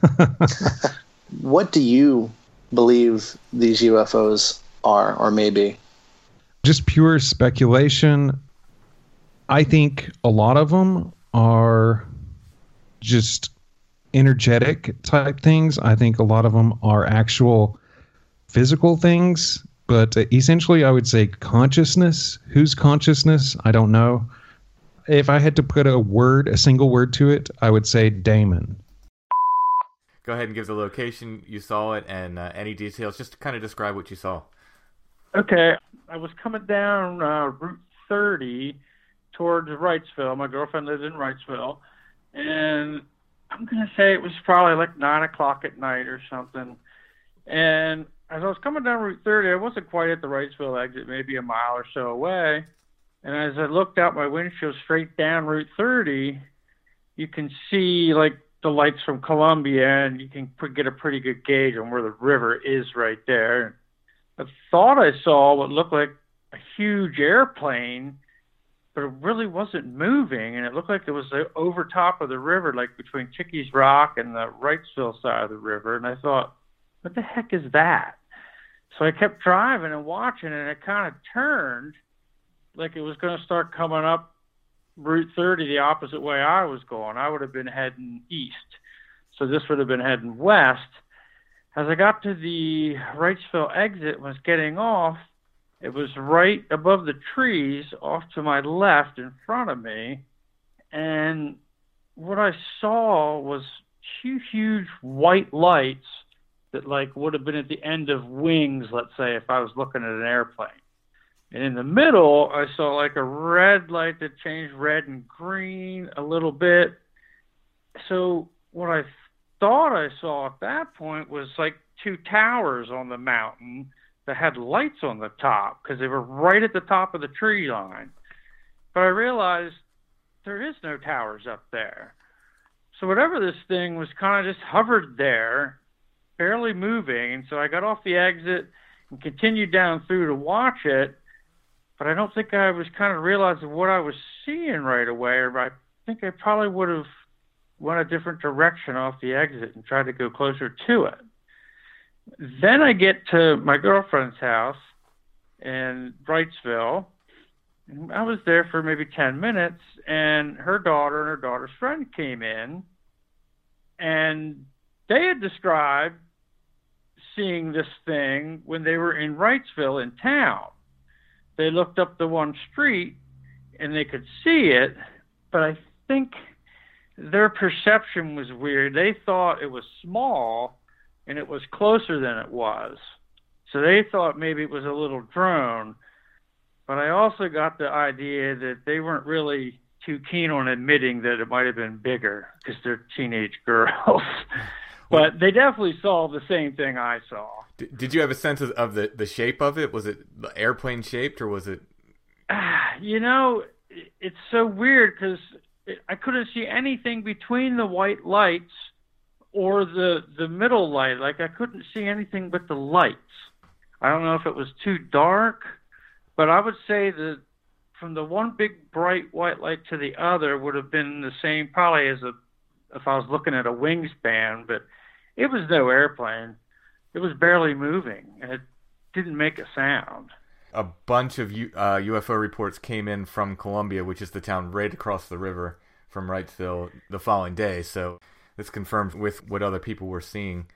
What do you believe these UFOs are, or maybe? Just pure speculation. I think a lot of them are just energetic type things. I think a lot of them are actual physical things, but essentially I would say consciousness. Whose consciousness? I don't know. If I had to put a single word to it, I would say Damon. Go ahead and give the location you saw it and any details. Just to kind of describe what you saw. Okay. I was coming down Route 30 towards Wrightsville. My girlfriend lives in Wrightsville. And I'm going to say it was probably like 9 o'clock at night or something. And as I was coming down Route 30, I wasn't quite at the Wrightsville exit, maybe a mile or so away. And as I looked out my windshield straight down Route 30, you can see like the lights from Columbia, and you can get a pretty good gauge on where the river is right there. I thought I saw what looked like a huge airplane, but it really wasn't moving, and it looked like it was over top of the river, like between Chickies Rock and the Wrightsville side of the river. And I thought, what the heck is that? So I kept driving and watching, and it kind of turned like it was going to start coming up Route 30 the opposite way I was going. I would have been heading east, so this would have been heading west. As I got to the Wrightsville exit and was getting off, it was right above the trees off to my left in front of me, and what I saw was two huge white lights that like would have been at the end of wings, let's say, if I was looking at an airplane. And in the middle, I saw like a red light that changed red and green a little bit. So what I thought I saw at that point was like two towers on the mountain that had lights on the top because they were right at the top of the tree line. But I realized there is no towers up there. So whatever this thing was kind of just hovered there, barely moving. And so I got off the exit and continued down through to watch it. But I don't think I was kind of realizing what I was seeing right away. Or I think I probably would have went a different direction off the exit and tried to go closer to it. Then I get to my girlfriend's house in Wrightsville. And I was there for maybe 10 minutes, and her daughter and her daughter's friend came in, and they had described seeing this thing when they were in Wrightsville in town. They looked up the one street, and they could see it, but I think their perception was weird. They thought it was small, and it was closer than it was. So they thought maybe it was a little drone. But I also got the idea that they weren't really too keen on admitting that it might have been bigger because they're teenage girls. But they definitely saw the same thing I saw. Did you have a sense of the shape of it? Was it airplane shaped or was it? You know, it's so weird because I couldn't see anything between the white lights or the middle light. Like I couldn't see anything but the lights. I don't know if it was too dark, but I would say that from the one big bright white light to the other would have been the same probably as if I was looking at a wingspan, but it was no airplane. It was barely moving, and it didn't make a sound. A bunch of UFO reports came in from Columbia, which is the town right across the river from Wrightsville, the following day, so this confirms with what other people were seeing.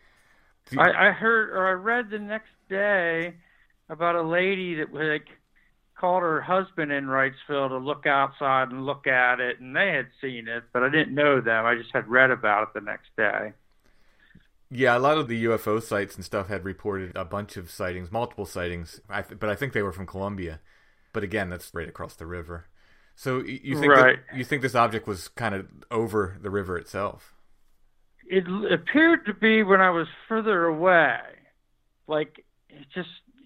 I heard, or I read the next day about a lady that like called her husband in Wrightsville to look outside and look at it, and they had seen it, but I didn't know them. I just had read about it the next day. Yeah, a lot of the UFO sites and stuff had reported a bunch of sightings, multiple sightings, but I think they were from Columbia. But again, that's right across the river. So you think you think this object was kind of over the river itself? It appeared to be when I was further away. Like, it just,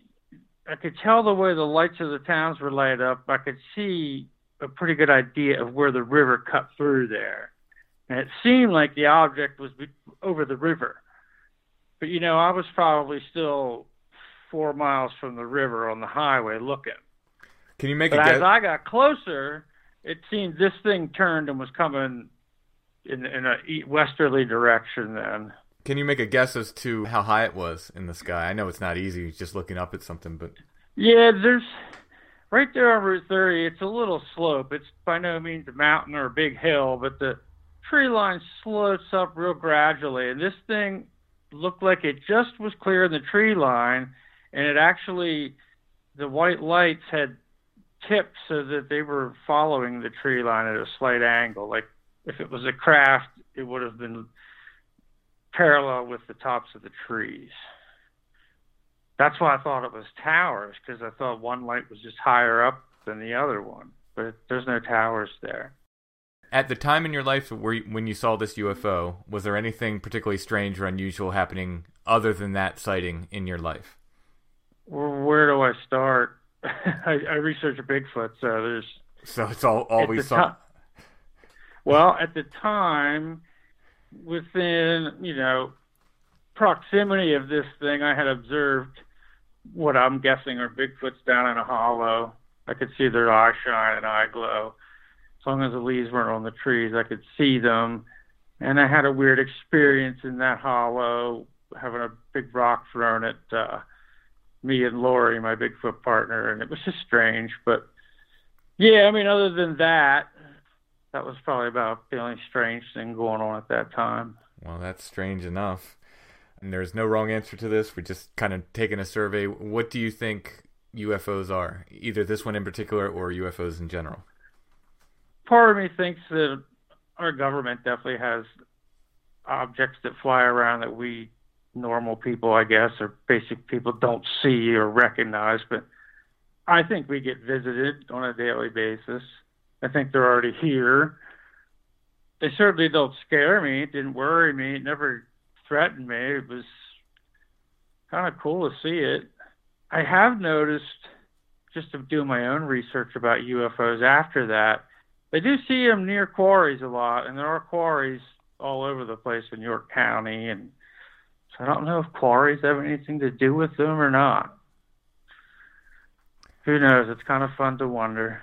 I could tell the way the lights of the towns were lighted up. I could see a pretty good idea of where the river cut through there. And it seemed like the object was over the river. But, you know, I was probably still 4 miles from the river on the highway looking. Can you make but a guess? As I got closer, it seemed this thing turned and was coming in a westerly direction then. Can you make a guess as to how high it was in the sky? I know it's not easy just looking up at something, but... Yeah, there's... Right there on Route 30, it's a little slope. It's by no means a mountain or a big hill, but the tree line slopes up real gradually. And this thing looked like it just was clearing the tree line, and it actually... The white lights had tipped so that they were following the tree line at a slight angle. Like, if it was a craft, it would have been parallel with the tops of the trees. That's why I thought it was towers, because I thought one light was just higher up than the other one. But there's no towers there. At the time in your life when you saw this UFO, was there anything particularly strange or unusual happening other than that sighting in your life? Where do I start? I research Bigfoot, so there's... So it's always something. Well, at the time, within, proximity of this thing, I had observed what I'm guessing are Bigfoots down in a hollow. I could see their eye shine and eye glow. As long as the leaves weren't on the trees, I could see them. And I had a weird experience in that hollow, having a big rock thrown at me and Lori, my Bigfoot partner, and it was just strange. But, yeah, other than that was probably about the only strange thing going on at that time. Well, that's strange enough. And there's no wrong answer to this. We're just kind of taking a survey. What do you think UFOs are? Either this one in particular or UFOs in general? Part of me thinks that our government definitely has objects that fly around that we normal people, I guess, or basic people don't see or recognize, but I think we get visited on a daily basis. I think they're already here. They certainly don't scare me. It didn't worry me. It never threatened me. It was kind of cool to see it. I have noticed, just to do my own research about UFOs after that, they do see them near quarries a lot, and there are quarries all over the place in York County, and so I don't know if quarries have anything to do with them or not. Who knows? It's kind of fun to wonder.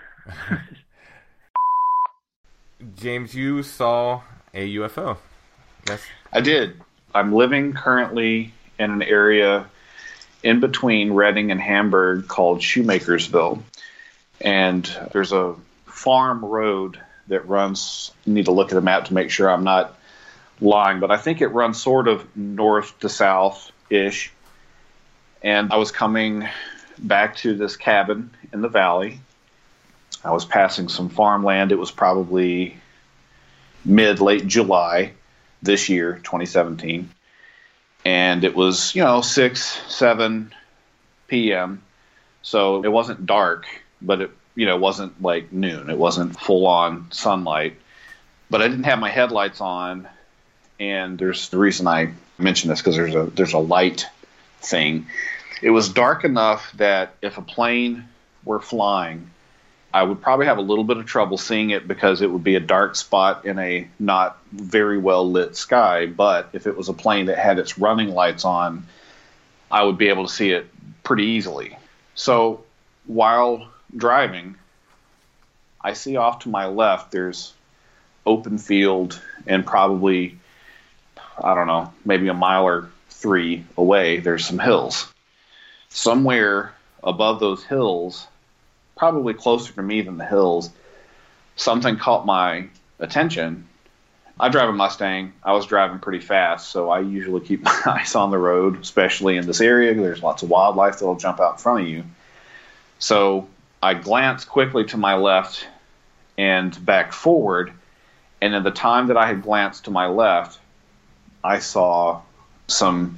James, you saw a UFO. Yes? I did. I'm living currently in an area in between Reading and Hamburg called Shoemakersville. And there's a farm road that runs, you need to look at a map to make sure I'm not lying, but I think it runs sort of north to south-ish. And I was coming back to this cabin in the valley. I was passing some farmland. It was probably late July this year, 2017. And it was, 6, 7 p.m. So it wasn't dark, but it, wasn't like noon. It wasn't full on sunlight. But I didn't have my headlights on. And there's the reason I mention this, because there's a light thing. It was dark enough that if a plane were flying, I would probably have a little bit of trouble seeing it because it would be a dark spot in a not very well lit sky. But if it was a plane that had its running lights on, I would be able to see it pretty easily. So while driving, I see off to my left there's open field, and probably, I don't know, maybe a mile or 3 away, there's some hills. Somewhere above those hills, probably closer to me than the hills, something caught my attention. I drive a Mustang. I was driving pretty fast, so I usually keep my eyes on the road, especially in this area. There's lots of wildlife that'll jump out in front of you. So I glanced quickly to my left and back forward, and in the time that I had glanced to my left, I saw some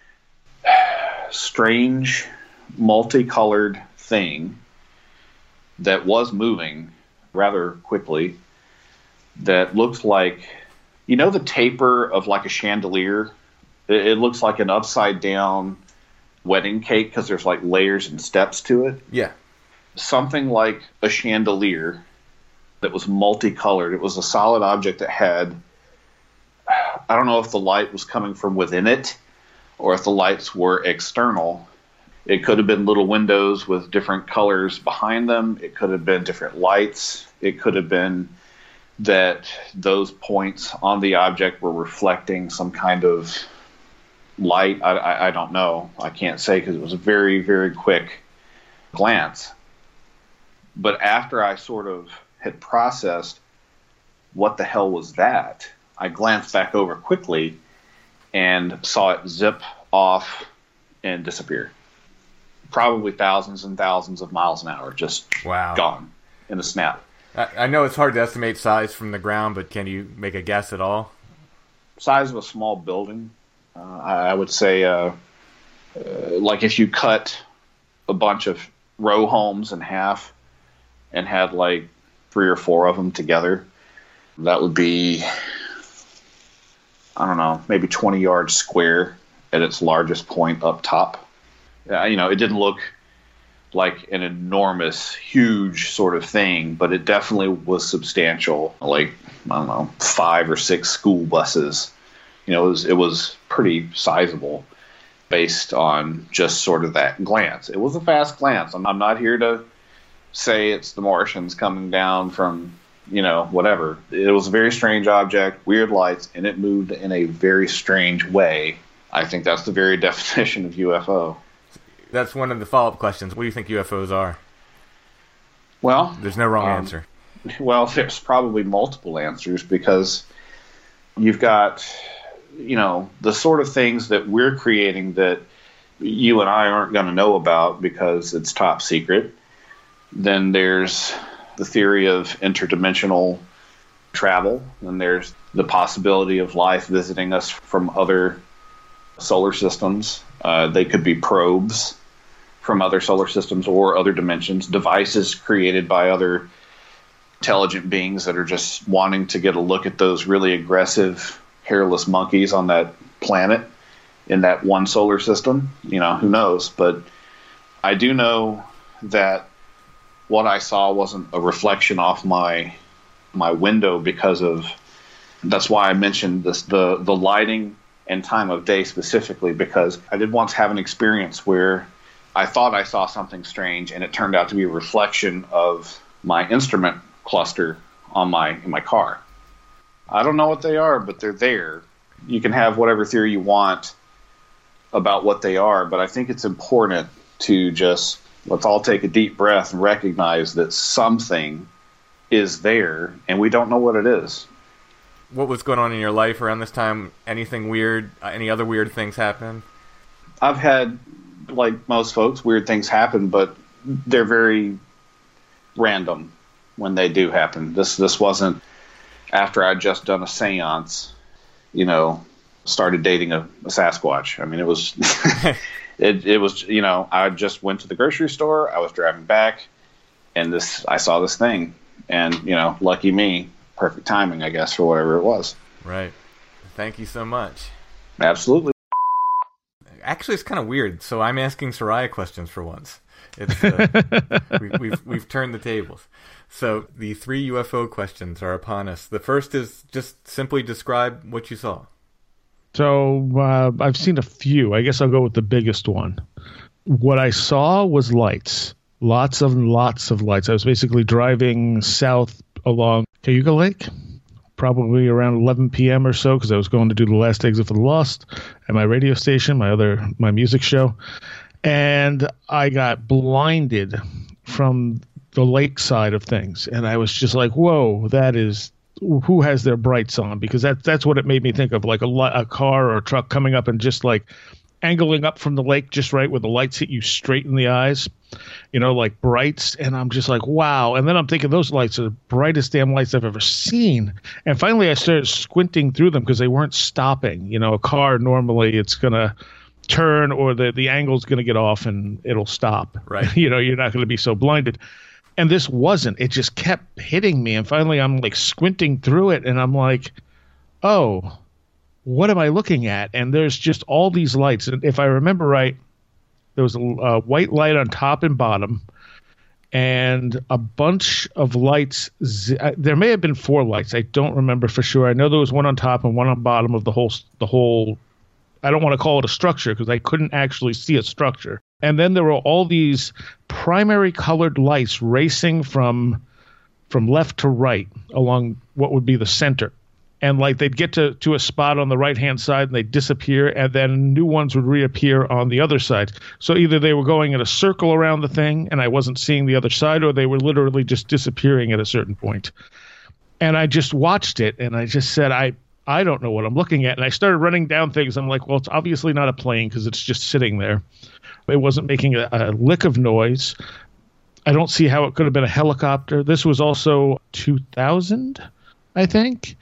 strange, multicolored thing that was moving rather quickly, that looked like, the taper of like a chandelier? It looks like an upside down wedding cake because there's like layers and steps to it. Yeah. Something like a chandelier that was multicolored. It was a solid object that had, I don't know if the light was coming from within it or if the lights were external. It could have been little windows with different colors behind them. It could have been different lights. It could have been that those points on the object were reflecting some kind of light. I don't know. I can't say because it was a very, very quick glance. But after I sort of had processed what the hell was that, I glanced back over quickly and saw it zip off and disappear. Probably thousands and thousands of miles an hour, just gone in a snap. I know it's hard to estimate size from the ground, but can you make a guess at all? Size of a small building. I would say, like if you cut a bunch of row homes in half and had like 3 or 4 of them together, that would be, I don't know, maybe 20 yards square at its largest point up top. It didn't look like an enormous, huge sort of thing, but it definitely was substantial, like, I don't know, 5 or 6 school buses. It was pretty sizable based on just sort of that glance. It was a fast glance. I'm not here to say it's the Martians coming down from, whatever. It was a very strange object, weird lights, and it moved in a very strange way. I think that's the very definition of UFO. That's one of the follow-up questions. What do you think UFOs are? Well, there's no wrong answer. Well, there's probably multiple answers because you've got, the sort of things that we're creating that you and I aren't going to know about because it's top secret. Then there's the theory of interdimensional travel, and there's the possibility of life visiting us from other solar systems. They could be probes from other solar systems or other dimensions, devices created by other intelligent beings that are just wanting to get a look at those really aggressive hairless monkeys on that planet in that one solar system. Who knows? But I do know that what I saw wasn't a reflection off my window, because of, that's why I mentioned this, the lighting and time of day specifically, because I did once have an experience where I thought I saw something strange, and it turned out to be a reflection of my instrument cluster in my car. I don't know what they are, but they're there. You can have whatever theory you want about what they are, but I think it's important to just, let's all take a deep breath and recognize that something is there, and we don't know what it is. What was going on in your life around this time? Anything weird? Any other weird things happen? I've had, like most folks, weird things happen, but they're very random when they do happen. This wasn't after I'd just done a seance, started dating a Sasquatch. I mean, it was, it was, I just went to the grocery store, I was driving back, and I saw this thing, and, lucky me, perfect timing, I guess, for whatever it was. Right. Thank you so much. Absolutely. Actually, it's kind of weird. So I'm asking Soraya questions for once. It's we've turned the tables. So the 3 UFO questions are upon us. The first is just simply describe what you saw. So I've seen a few. I guess I'll go with the biggest one. What I saw was lights. Lots of lights. I was basically driving south along Cayuga Lake, probably around 11 p.m. or so, because I was going to do the last exit for the Lost at my radio station, my music show. And I got blinded from the lake side of things. And I was just like, whoa, who has their brights on? Because that's what it made me think of, like a car or a truck coming up and just like angling up from the lake just right where the lights hit you straight in the eyes, like brights. And I'm just like, wow. And then I'm thinking those lights are the brightest damn lights I've ever seen. And finally I started squinting through them because they weren't stopping. A car, normally it's going to turn or the angle's going to get off and it'll stop. Right. You're not going to be so blinded. And this wasn't. It just kept hitting me. And finally I'm like squinting through it and I'm like, oh, what am I looking at? And there's just all these lights. And if I remember right, there was a white light on top and bottom and a bunch of lights. There may have been 4 lights. I don't remember for sure. I know there was one on top and one on bottom of the whole, I don't want to call it a structure because I couldn't actually see a structure. And then there were all these primary colored lights racing from left to right along what would be the center. And like they'd get to a spot on the right-hand side and they'd disappear, and then new ones would reappear on the other side. So either they were going in a circle around the thing and I wasn't seeing the other side, or they were literally just disappearing at a certain point. And I just watched it and I just said, I don't know what I'm looking at. And I started running down things. I'm like, well, it's obviously not a plane because it's just sitting there. It wasn't making a lick of noise. I don't see how it could have been a helicopter. This was also 2000, I think.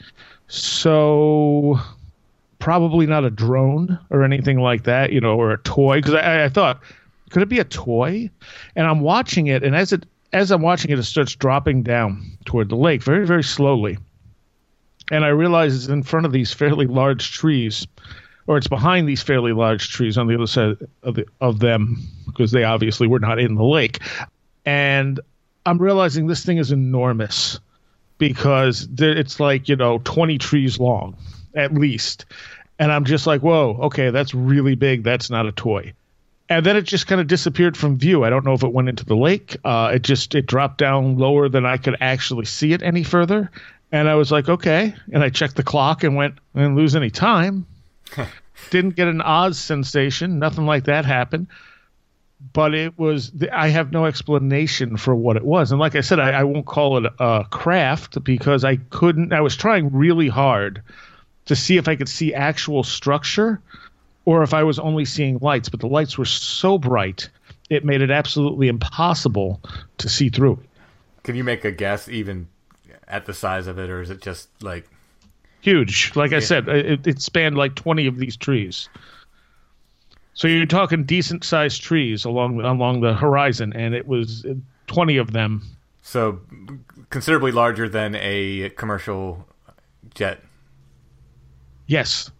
So probably not a drone or anything like that, or a toy. Because I thought, could it be a toy? And I'm watching it, and as I'm watching it, it starts dropping down toward the lake very, very slowly. And I realize it's in front of these fairly large trees, or it's behind these fairly large trees on the other side of them, because they obviously were not in the lake. And I'm realizing this thing is enormous. Because it's like, 20 trees long, at least. And I'm just like, whoa, okay, that's really big. That's not a toy. And then it just kind of disappeared from view. I don't know if it went into the lake. It dropped down lower than I could actually see it any further. And I was like, okay. And I checked the clock and went, I didn't lose any time. Didn't get an Oz sensation. Nothing like that happened. But I have no explanation for what it was. And like I said, I won't call it a craft because I was trying really hard to see if I could see actual structure or if I was only seeing lights. But the lights were so bright, it made it absolutely impossible to see through it. Can you make a guess even at the size of it, or is it just like Huge. Like I said, it spanned like 20 of these trees. So you're talking decent-sized trees along the horizon, and it was 20 of them. So considerably larger than a commercial jet. Yes.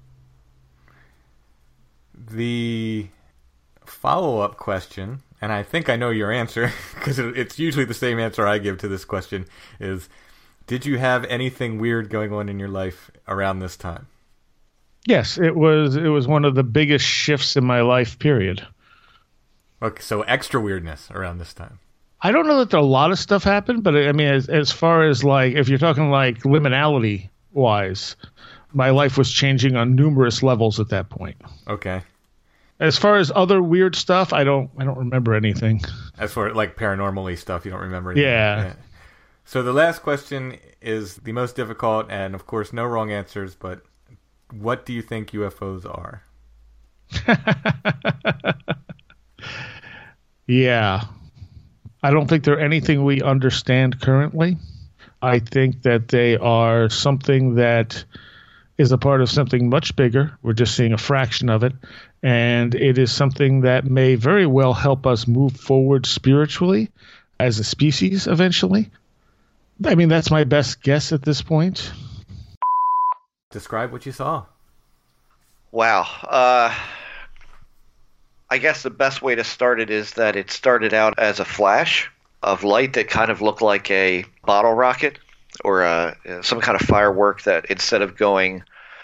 The follow-up question, and I think I know your answer, because it's usually the same answer I give to this question, is, did you have anything weird going on in your life around this time? Yes, it was one of the biggest shifts in my life, period. Okay, so extra weirdness around this time. I don't know that a lot of stuff happened, but I mean, as far as like, if you're talking like liminality wise, my life was changing on numerous levels at that point. Okay. As far as other weird stuff, I don't remember anything. As for like paranormally stuff, you don't remember anything? Yeah. So the last question is the most difficult, and of course, no wrong answers, but what do you think UFOs are? Yeah. I don't think they're anything we understand currently. I think that they are something that is a part of something much bigger. We're just seeing a fraction of it. And it is something that may very well help us move forward spiritually as a species eventually. I mean, that's my best guess at this point. Describe what you saw. Wow. I guess the best way to start it is that it started out as a flash of light that kind of looked like a bottle rocket or some kind of firework that instead of going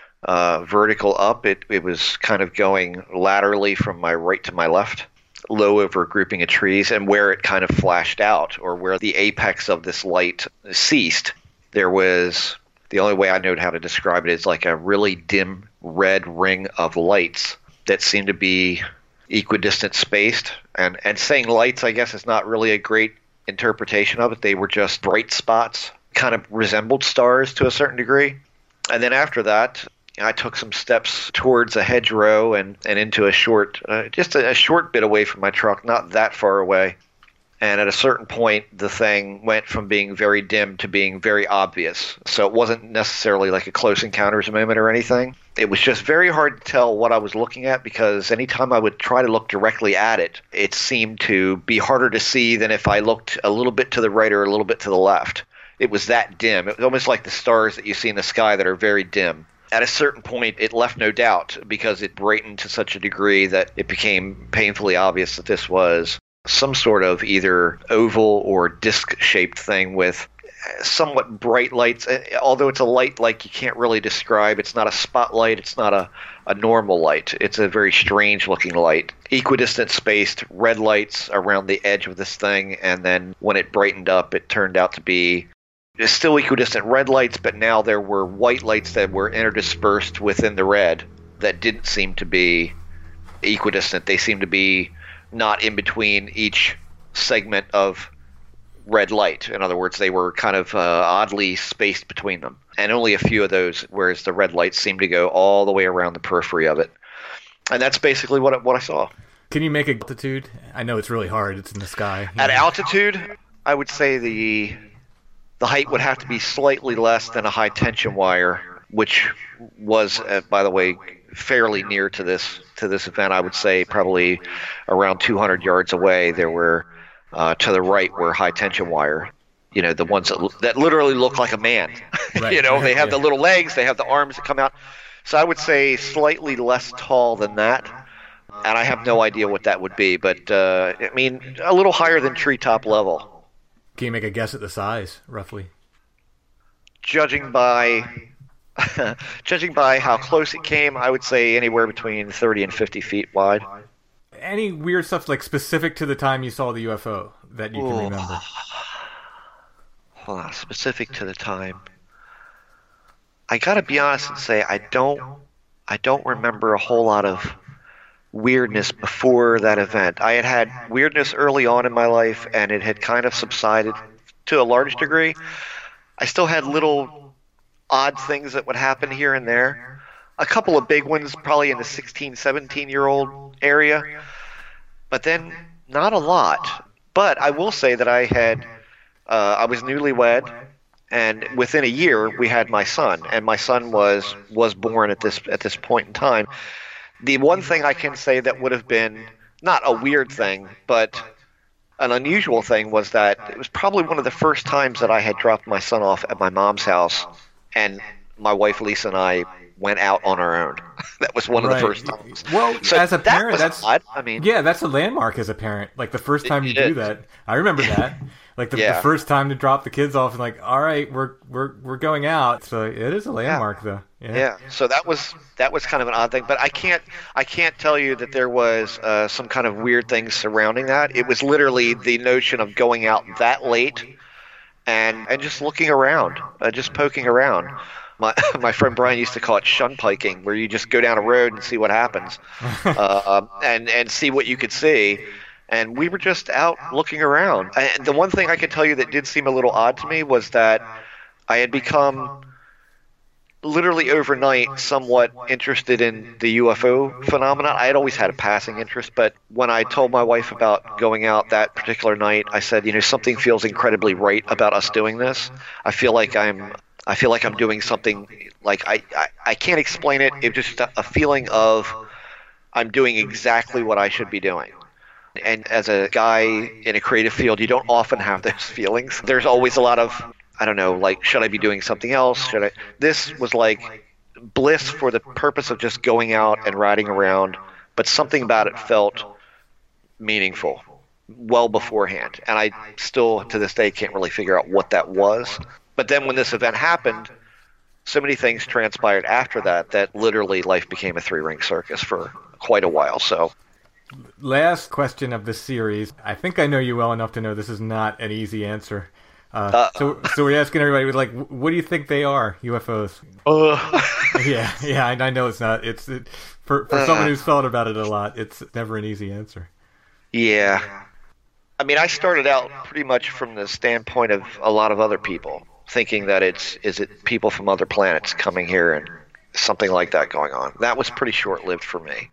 vertical up, it was kind of going laterally from my right to my left, low over a grouping of trees, and where it kind of flashed out or where the apex of this light ceased, there was, the only way I know how to describe it is like a really dim red ring of lights that seemed to be equidistant spaced. And saying lights, I guess, is not really a great interpretation of it. They were just bright spots, kind of resembled stars to a certain degree. And then after that, I took some steps towards a hedgerow and into a short, just a short bit away from my truck, not that far away. And at a certain point, the thing went from being very dim to being very obvious. So it wasn't necessarily like a close encounters moment or anything. It was just very hard to tell what I was looking at because anytime I would try to look directly at it, it seemed to be harder to see than if I looked a little bit to the right or a little bit to the left. It was that dim. It was almost like the stars that you see in the sky that are very dim. At a certain point, it left no doubt because it brightened to such a degree that it became painfully obvious that this was some sort of either oval or disc-shaped thing with somewhat bright lights. Although it's a light like you can't really describe. It's not a spotlight. It's not a normal light. It's a very strange-looking light. Equidistant spaced red lights around the edge of this thing, and then when it brightened up, it turned out to be still equidistant red lights, but now there were white lights that were interdispersed within the red that didn't seem to be equidistant. They seemed to be not in between each segment of red light. In other words, they were kind of oddly spaced between them. And only a few of those, whereas the red lights seemed to go all the way around the periphery of it. And that's basically what I saw. Can you make a altitude? I know it's really hard. It's in the sky. At altitude, I would say the height would have to be slightly less than a high tension wire, which was, by the way, fairly near to this event. I would say probably around 200 yards away. There were to the right were high tension wire. You know, the ones that literally look like a man. Right. You know, they have the little legs, they have the arms that come out. So I would say slightly less tall than that. And I have no idea what that would be, but I mean, a little higher than treetop level. Can you make a guess at the size, roughly? Judging by how close it came, I would say anywhere between 30 and 50 feet wide. Any weird stuff like specific to the time you saw the UFO that you can remember? Hold on, specific to the time. I gotta be honest and say I don't remember a whole lot of weirdness before that event. I had weirdness early on in my life, and it had kind of subsided to a large degree. I still had little odd things that would happen here and there. A couple of big ones, probably in the 16, 17-year-old area, but then not a lot. But I will say that I was newlywed, And within a year, we had my son, and my son was born at this point in time. The one thing I can say that would have been not a weird thing, but an unusual thing was that it was probably one of the first times that I had dropped my son off at my mom's house, and my wife Lisa and I went out on our own. That was one of the first times. Well, so as a parent, that's odd. I mean, yeah, that's a landmark as a parent. Like the first time you do that, I remember that. Like the first time to drop the kids off, and like, all right, we're going out. So it is a landmark, though. Yeah. So that was kind of an odd thing, but I can't tell you that there was some kind of weird thing surrounding that. It was literally the notion of going out that late and just looking around, just poking around. My friend Brian used to call it shun piking, where you just go down a road and see what happens, and see what you could see. And we were just out looking around. And the one thing I can tell you that did seem a little odd to me was that I had become literally overnight somewhat interested in the UFO phenomenon. I had always had a passing interest, but when I told my wife about going out that particular night, I said, something feels incredibly right about us doing this. I feel like I'm doing something, like I can't explain it. It's just a feeling of I'm doing exactly what I should be doing. And as a guy in a creative field, you don't often have those feelings. There's always a lot of, I don't know, like, should I be doing something else? This was like bliss for the purpose of just going out and riding around, but something about it felt meaningful well beforehand. And I still, to this day, can't really figure out what that was. But then when this event happened, so many things transpired after that literally life became a three-ring circus for quite a while. So, last question of this series. I think I know you well enough to know this is not an easy answer. So we're asking everybody, like, what do you think they are, UFOs? Yeah, I know it's not. For someone who's thought about it a lot, it's never an easy answer. Yeah. I mean, I started out pretty much from the standpoint of a lot of other people, thinking that is it people from other planets coming here and something like that going on. That was pretty short-lived for me.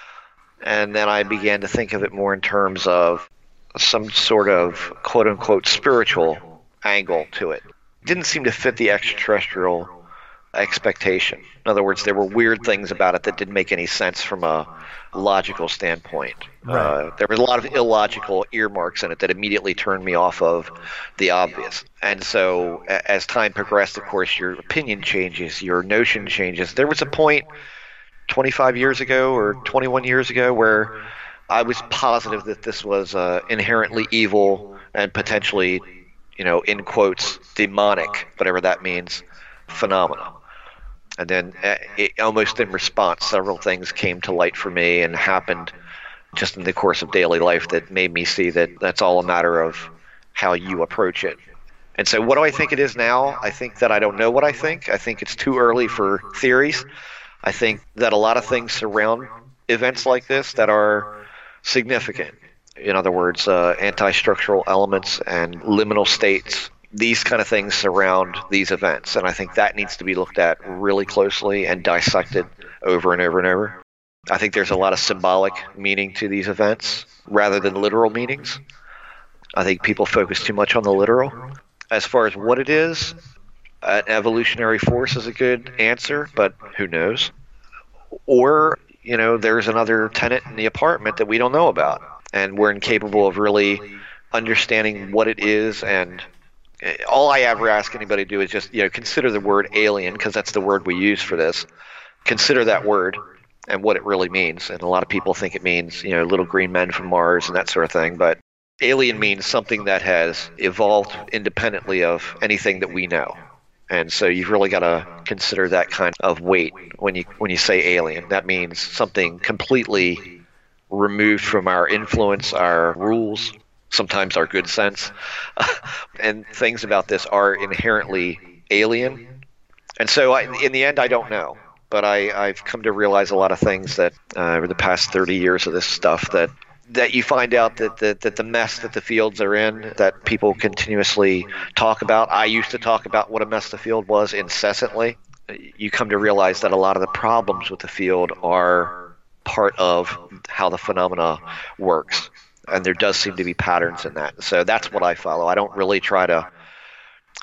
And then I began to think of it more in terms of some sort of quote-unquote spiritual angle to it. It didn't seem to fit the extraterrestrial expectation. In other words, there were weird things about it that didn't make any sense from a logical standpoint. Right. There were a lot of illogical earmarks in it that immediately turned me off of the obvious. And so as time progressed, of course, your opinion changes, your notion changes. There was a point 25 years ago or 21 years ago where I was positive that this was inherently evil and potentially, in quotes, demonic, whatever that means, phenomena. And then almost in response, several things came to light for me and happened just in the course of daily life that made me see that that's all a matter of how you approach it. And so what do I think it is now? I think that I don't know what I think. I think it's too early for theories. I think that a lot of things surround events like this that are significant. In other words, anti-structural elements and liminal states. These kind of things surround these events, and I think that needs to be looked at really closely and dissected over and over and over. I think there's a lot of symbolic meaning to these events rather than literal meanings. I think people focus too much on the literal. As far as what it is, an evolutionary force is a good answer, but who knows? Or, there's another tenant in the apartment that we don't know about, and we're incapable of really understanding what it is. And all I ever ask anybody to do is just, consider the word alien, because that's the word we use for this. Consider that word and what it really means. And a lot of people think it means, little green men from Mars and that sort of thing, but alien means something that has evolved independently of anything that we know. And so you've really got to consider that kind of weight when you say alien. That means something completely removed from our influence, our rules, sometimes our good sense. And things about this are inherently alien. And so in the end, I don't know. But I've come to realize a lot of things that over the past 30 years of this stuff that you find out that the mess that the fields are in, that people continuously talk about. I used to talk about what a mess the field was incessantly. You come to realize that a lot of the problems with the field are part of how the phenomena works. And there does seem to be patterns in that. So that's what I follow. I don't really try to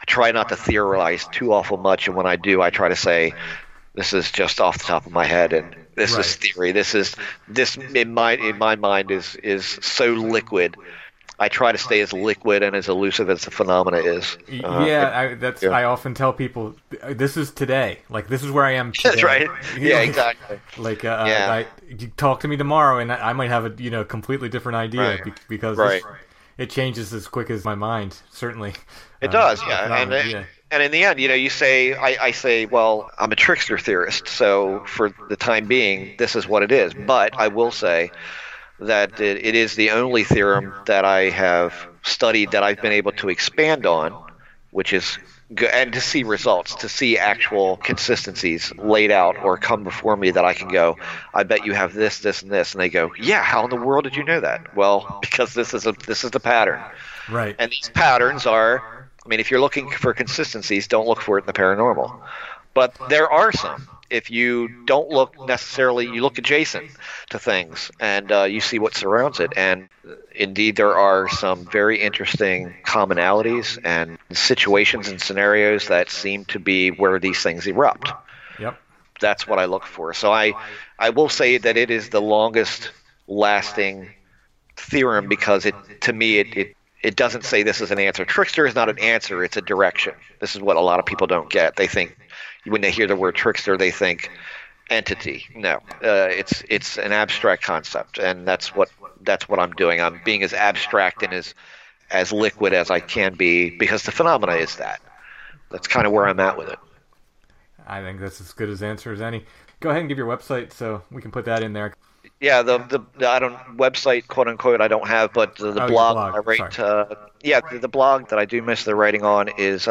I try not to theorize too awful much, and when I do, I try to say, this is just off the top of my head, and this is theory. This in my mind is so liquid. I try to stay as liquid and as elusive as the phenomena is. I often tell people, this is today. Like, this is where I am today. That's right. Yeah, exactly. You talk to me tomorrow, and I might have a completely different idea because it changes as quick as my mind. Certainly, it does. Yeah, and in the end, you say, I say, well, I'm a trickster theorist, so for the time being, this is what it is. But I will say that it is the only theorem that I have studied that I've been able to expand on, which is good, and to see results, to see actual consistencies laid out or come before me that I can go, I bet you have this, this, and this, and they go, yeah, how in the world did you know that? Well, because this is the pattern, right? And these patterns are, I mean, if you're looking for consistencies, don't look for it in the paranormal, but there are some. If you don't look necessarily, you look adjacent to things and you see what surrounds it. And indeed, there are some very interesting commonalities and situations and scenarios that seem to be where these things erupt. Yep. That's what I look for. So I will say that it is the longest lasting theorem because to me it doesn't say this is an answer. Trickster is not an answer, it's a direction. This is what a lot of people don't get. They think when they hear the word trickster, they think entity. No, it's an abstract concept, and that's what I'm doing. I'm being as abstract and as liquid as I can be because the phenomena is that. That's kind of where I'm at with it. I think that's as good as answer as any. Go ahead and give your website so we can put that in there. Yeah, the I don't website, quote unquote, I don't have, but the blog I write. The blog that I do miss the writing on is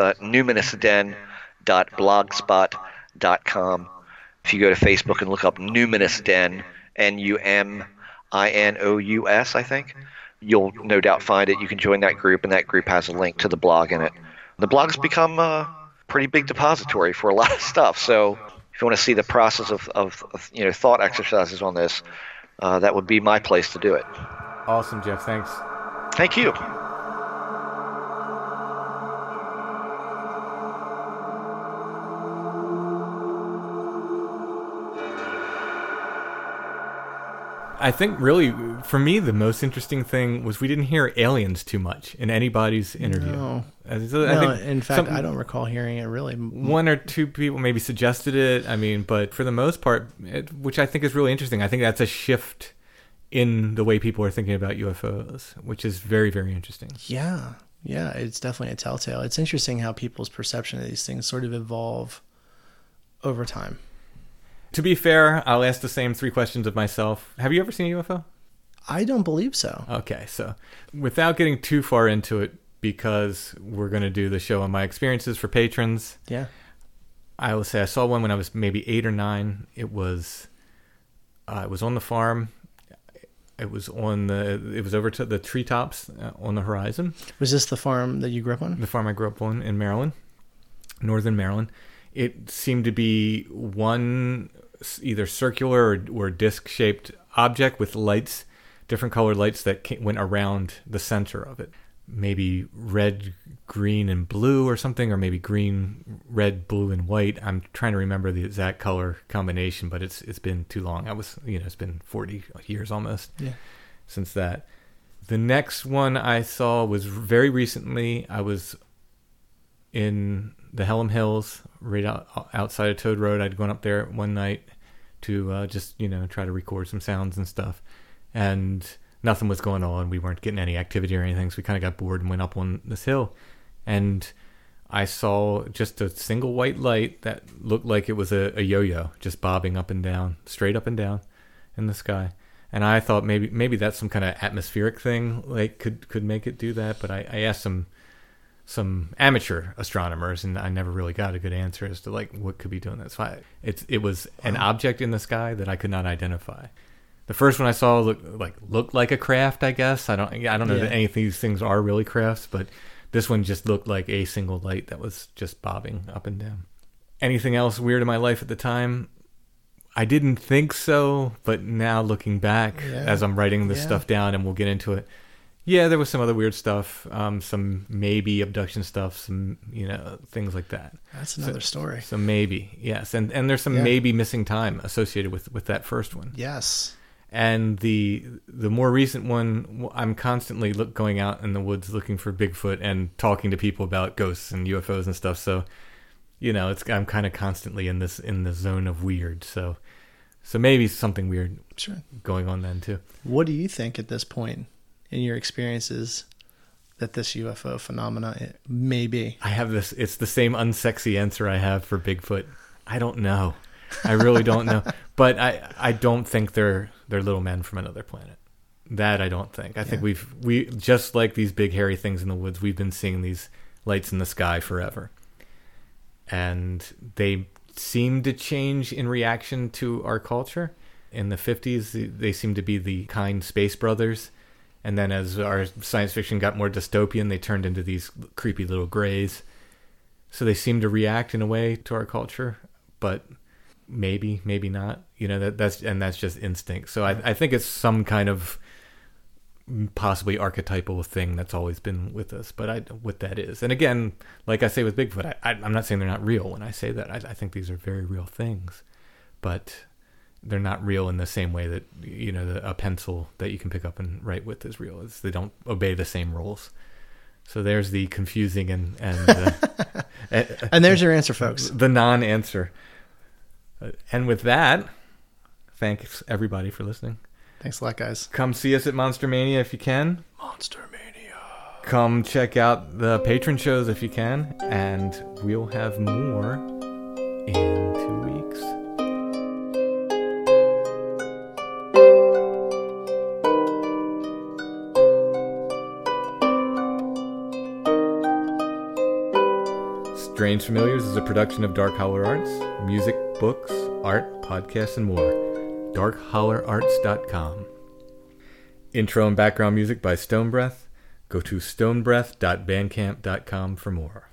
numinous.blogspot.com. If you go to Facebook and look up Numinous Den, NUMINOUS, I think, you'll no doubt find it. You can join that group, and that group has a link to the blog in it. The blog's become a pretty big depository for a lot of stuff. So if you want to see the process of thought exercises on this, that would be my place to do it. Awesome, Jeff. Thanks. Thank you. I think really, for me, the most interesting thing was we didn't hear aliens too much in anybody's interview. No, I think in fact, I don't recall hearing it really. One or two people maybe suggested it. I mean, but for the most part, which I think is really interesting, I think that's a shift in the way people are thinking about UFOs, which is very, very interesting. Yeah, it's definitely a telltale. It's interesting how people's perception of these things sort of evolve over time. To be fair, I'll ask the same three questions of myself. Have you ever seen a UFO? I don't believe so. Okay, so without getting too far into it, because we're going to do the show on my experiences for patrons. Yeah. I will say I saw one when I was maybe 8 or 9. It was on the farm. It was over to the treetops on the horizon. Was this the farm that you grew up on? The farm I grew up on in Maryland, northern Maryland. It seemed to be one either circular or disc-shaped object with lights, different colored lights that went around the center of it. Maybe red, green, and blue or something, or maybe green, red, blue, and white. I'm trying to remember the exact color combination, but it's been too long. It's been 40 years almost since that. The next one I saw was very recently. I was in the Helm Hills, right outside of Toad Road. I'd gone up there one night to just try to record some sounds and stuff, and nothing was going on. We weren't getting any activity or anything, so we kind of got bored and went up on this hill, and I saw just a single white light that looked like it was a yo-yo, just bobbing up and down, straight up and down in the sky. And I thought maybe that's some kind of atmospheric thing, like could make it do that. But I asked some amateur astronomers, and I never really got a good answer as to like what could be doing that. So it was an object in the sky that I could not identify. The first one I saw looked like a craft, I guess. I don't know that any of these things are really crafts, but this one just looked like a single light that was just bobbing up and down. Anything else weird in my life at the time? I didn't think so, but now looking back as I'm writing this stuff down, and we'll get into it, Yeah, there was some other weird stuff, some maybe abduction stuff, some, things like that. That's another story. So maybe, yes. And there's some maybe missing time associated with that first one. Yes. And the more recent one, I'm constantly going out in the woods looking for Bigfoot and talking to people about ghosts and UFOs and stuff. So, I'm kind of constantly in the zone of weird. So maybe something weird going on then too. What do you think at this point in your experiences that this UFO phenomena may be? I have this. It's the same unsexy answer I have for Bigfoot. I don't know. I really don't know. But I don't think they're little men from another planet. That I don't think. I think we just like these big hairy things in the woods, we've been seeing these lights in the sky forever. And they seem to change in reaction to our culture. In the 50s, they seem to be the kind space brothers. And then as our science fiction got more dystopian, they turned into these creepy little grays. So they seem to react in a way to our culture, but maybe not. That's just instinct. So I think it's some kind of possibly archetypal thing that's always been with us, but what that is. And again, like I say with Bigfoot, I'm not saying they're not real when I say that. I think these are very real things, but they're not real in the same way that, a pencil that you can pick up and write with is real. They don't obey the same rules. So there's the confusing and and there's your answer, folks. The non-answer. And with that, thanks everybody for listening. Thanks a lot, guys. Come see us at Monster Mania if you can. Monster Mania. Come check out the patron shows if you can, and we'll have more in 2 weeks. Strange Familiars is a production of Dark Holler Arts. Music, books, art, podcasts, and more. DarkHollerArts.com. Intro and background music by Stone Breath. Go to stonebreath.bandcamp.com for more.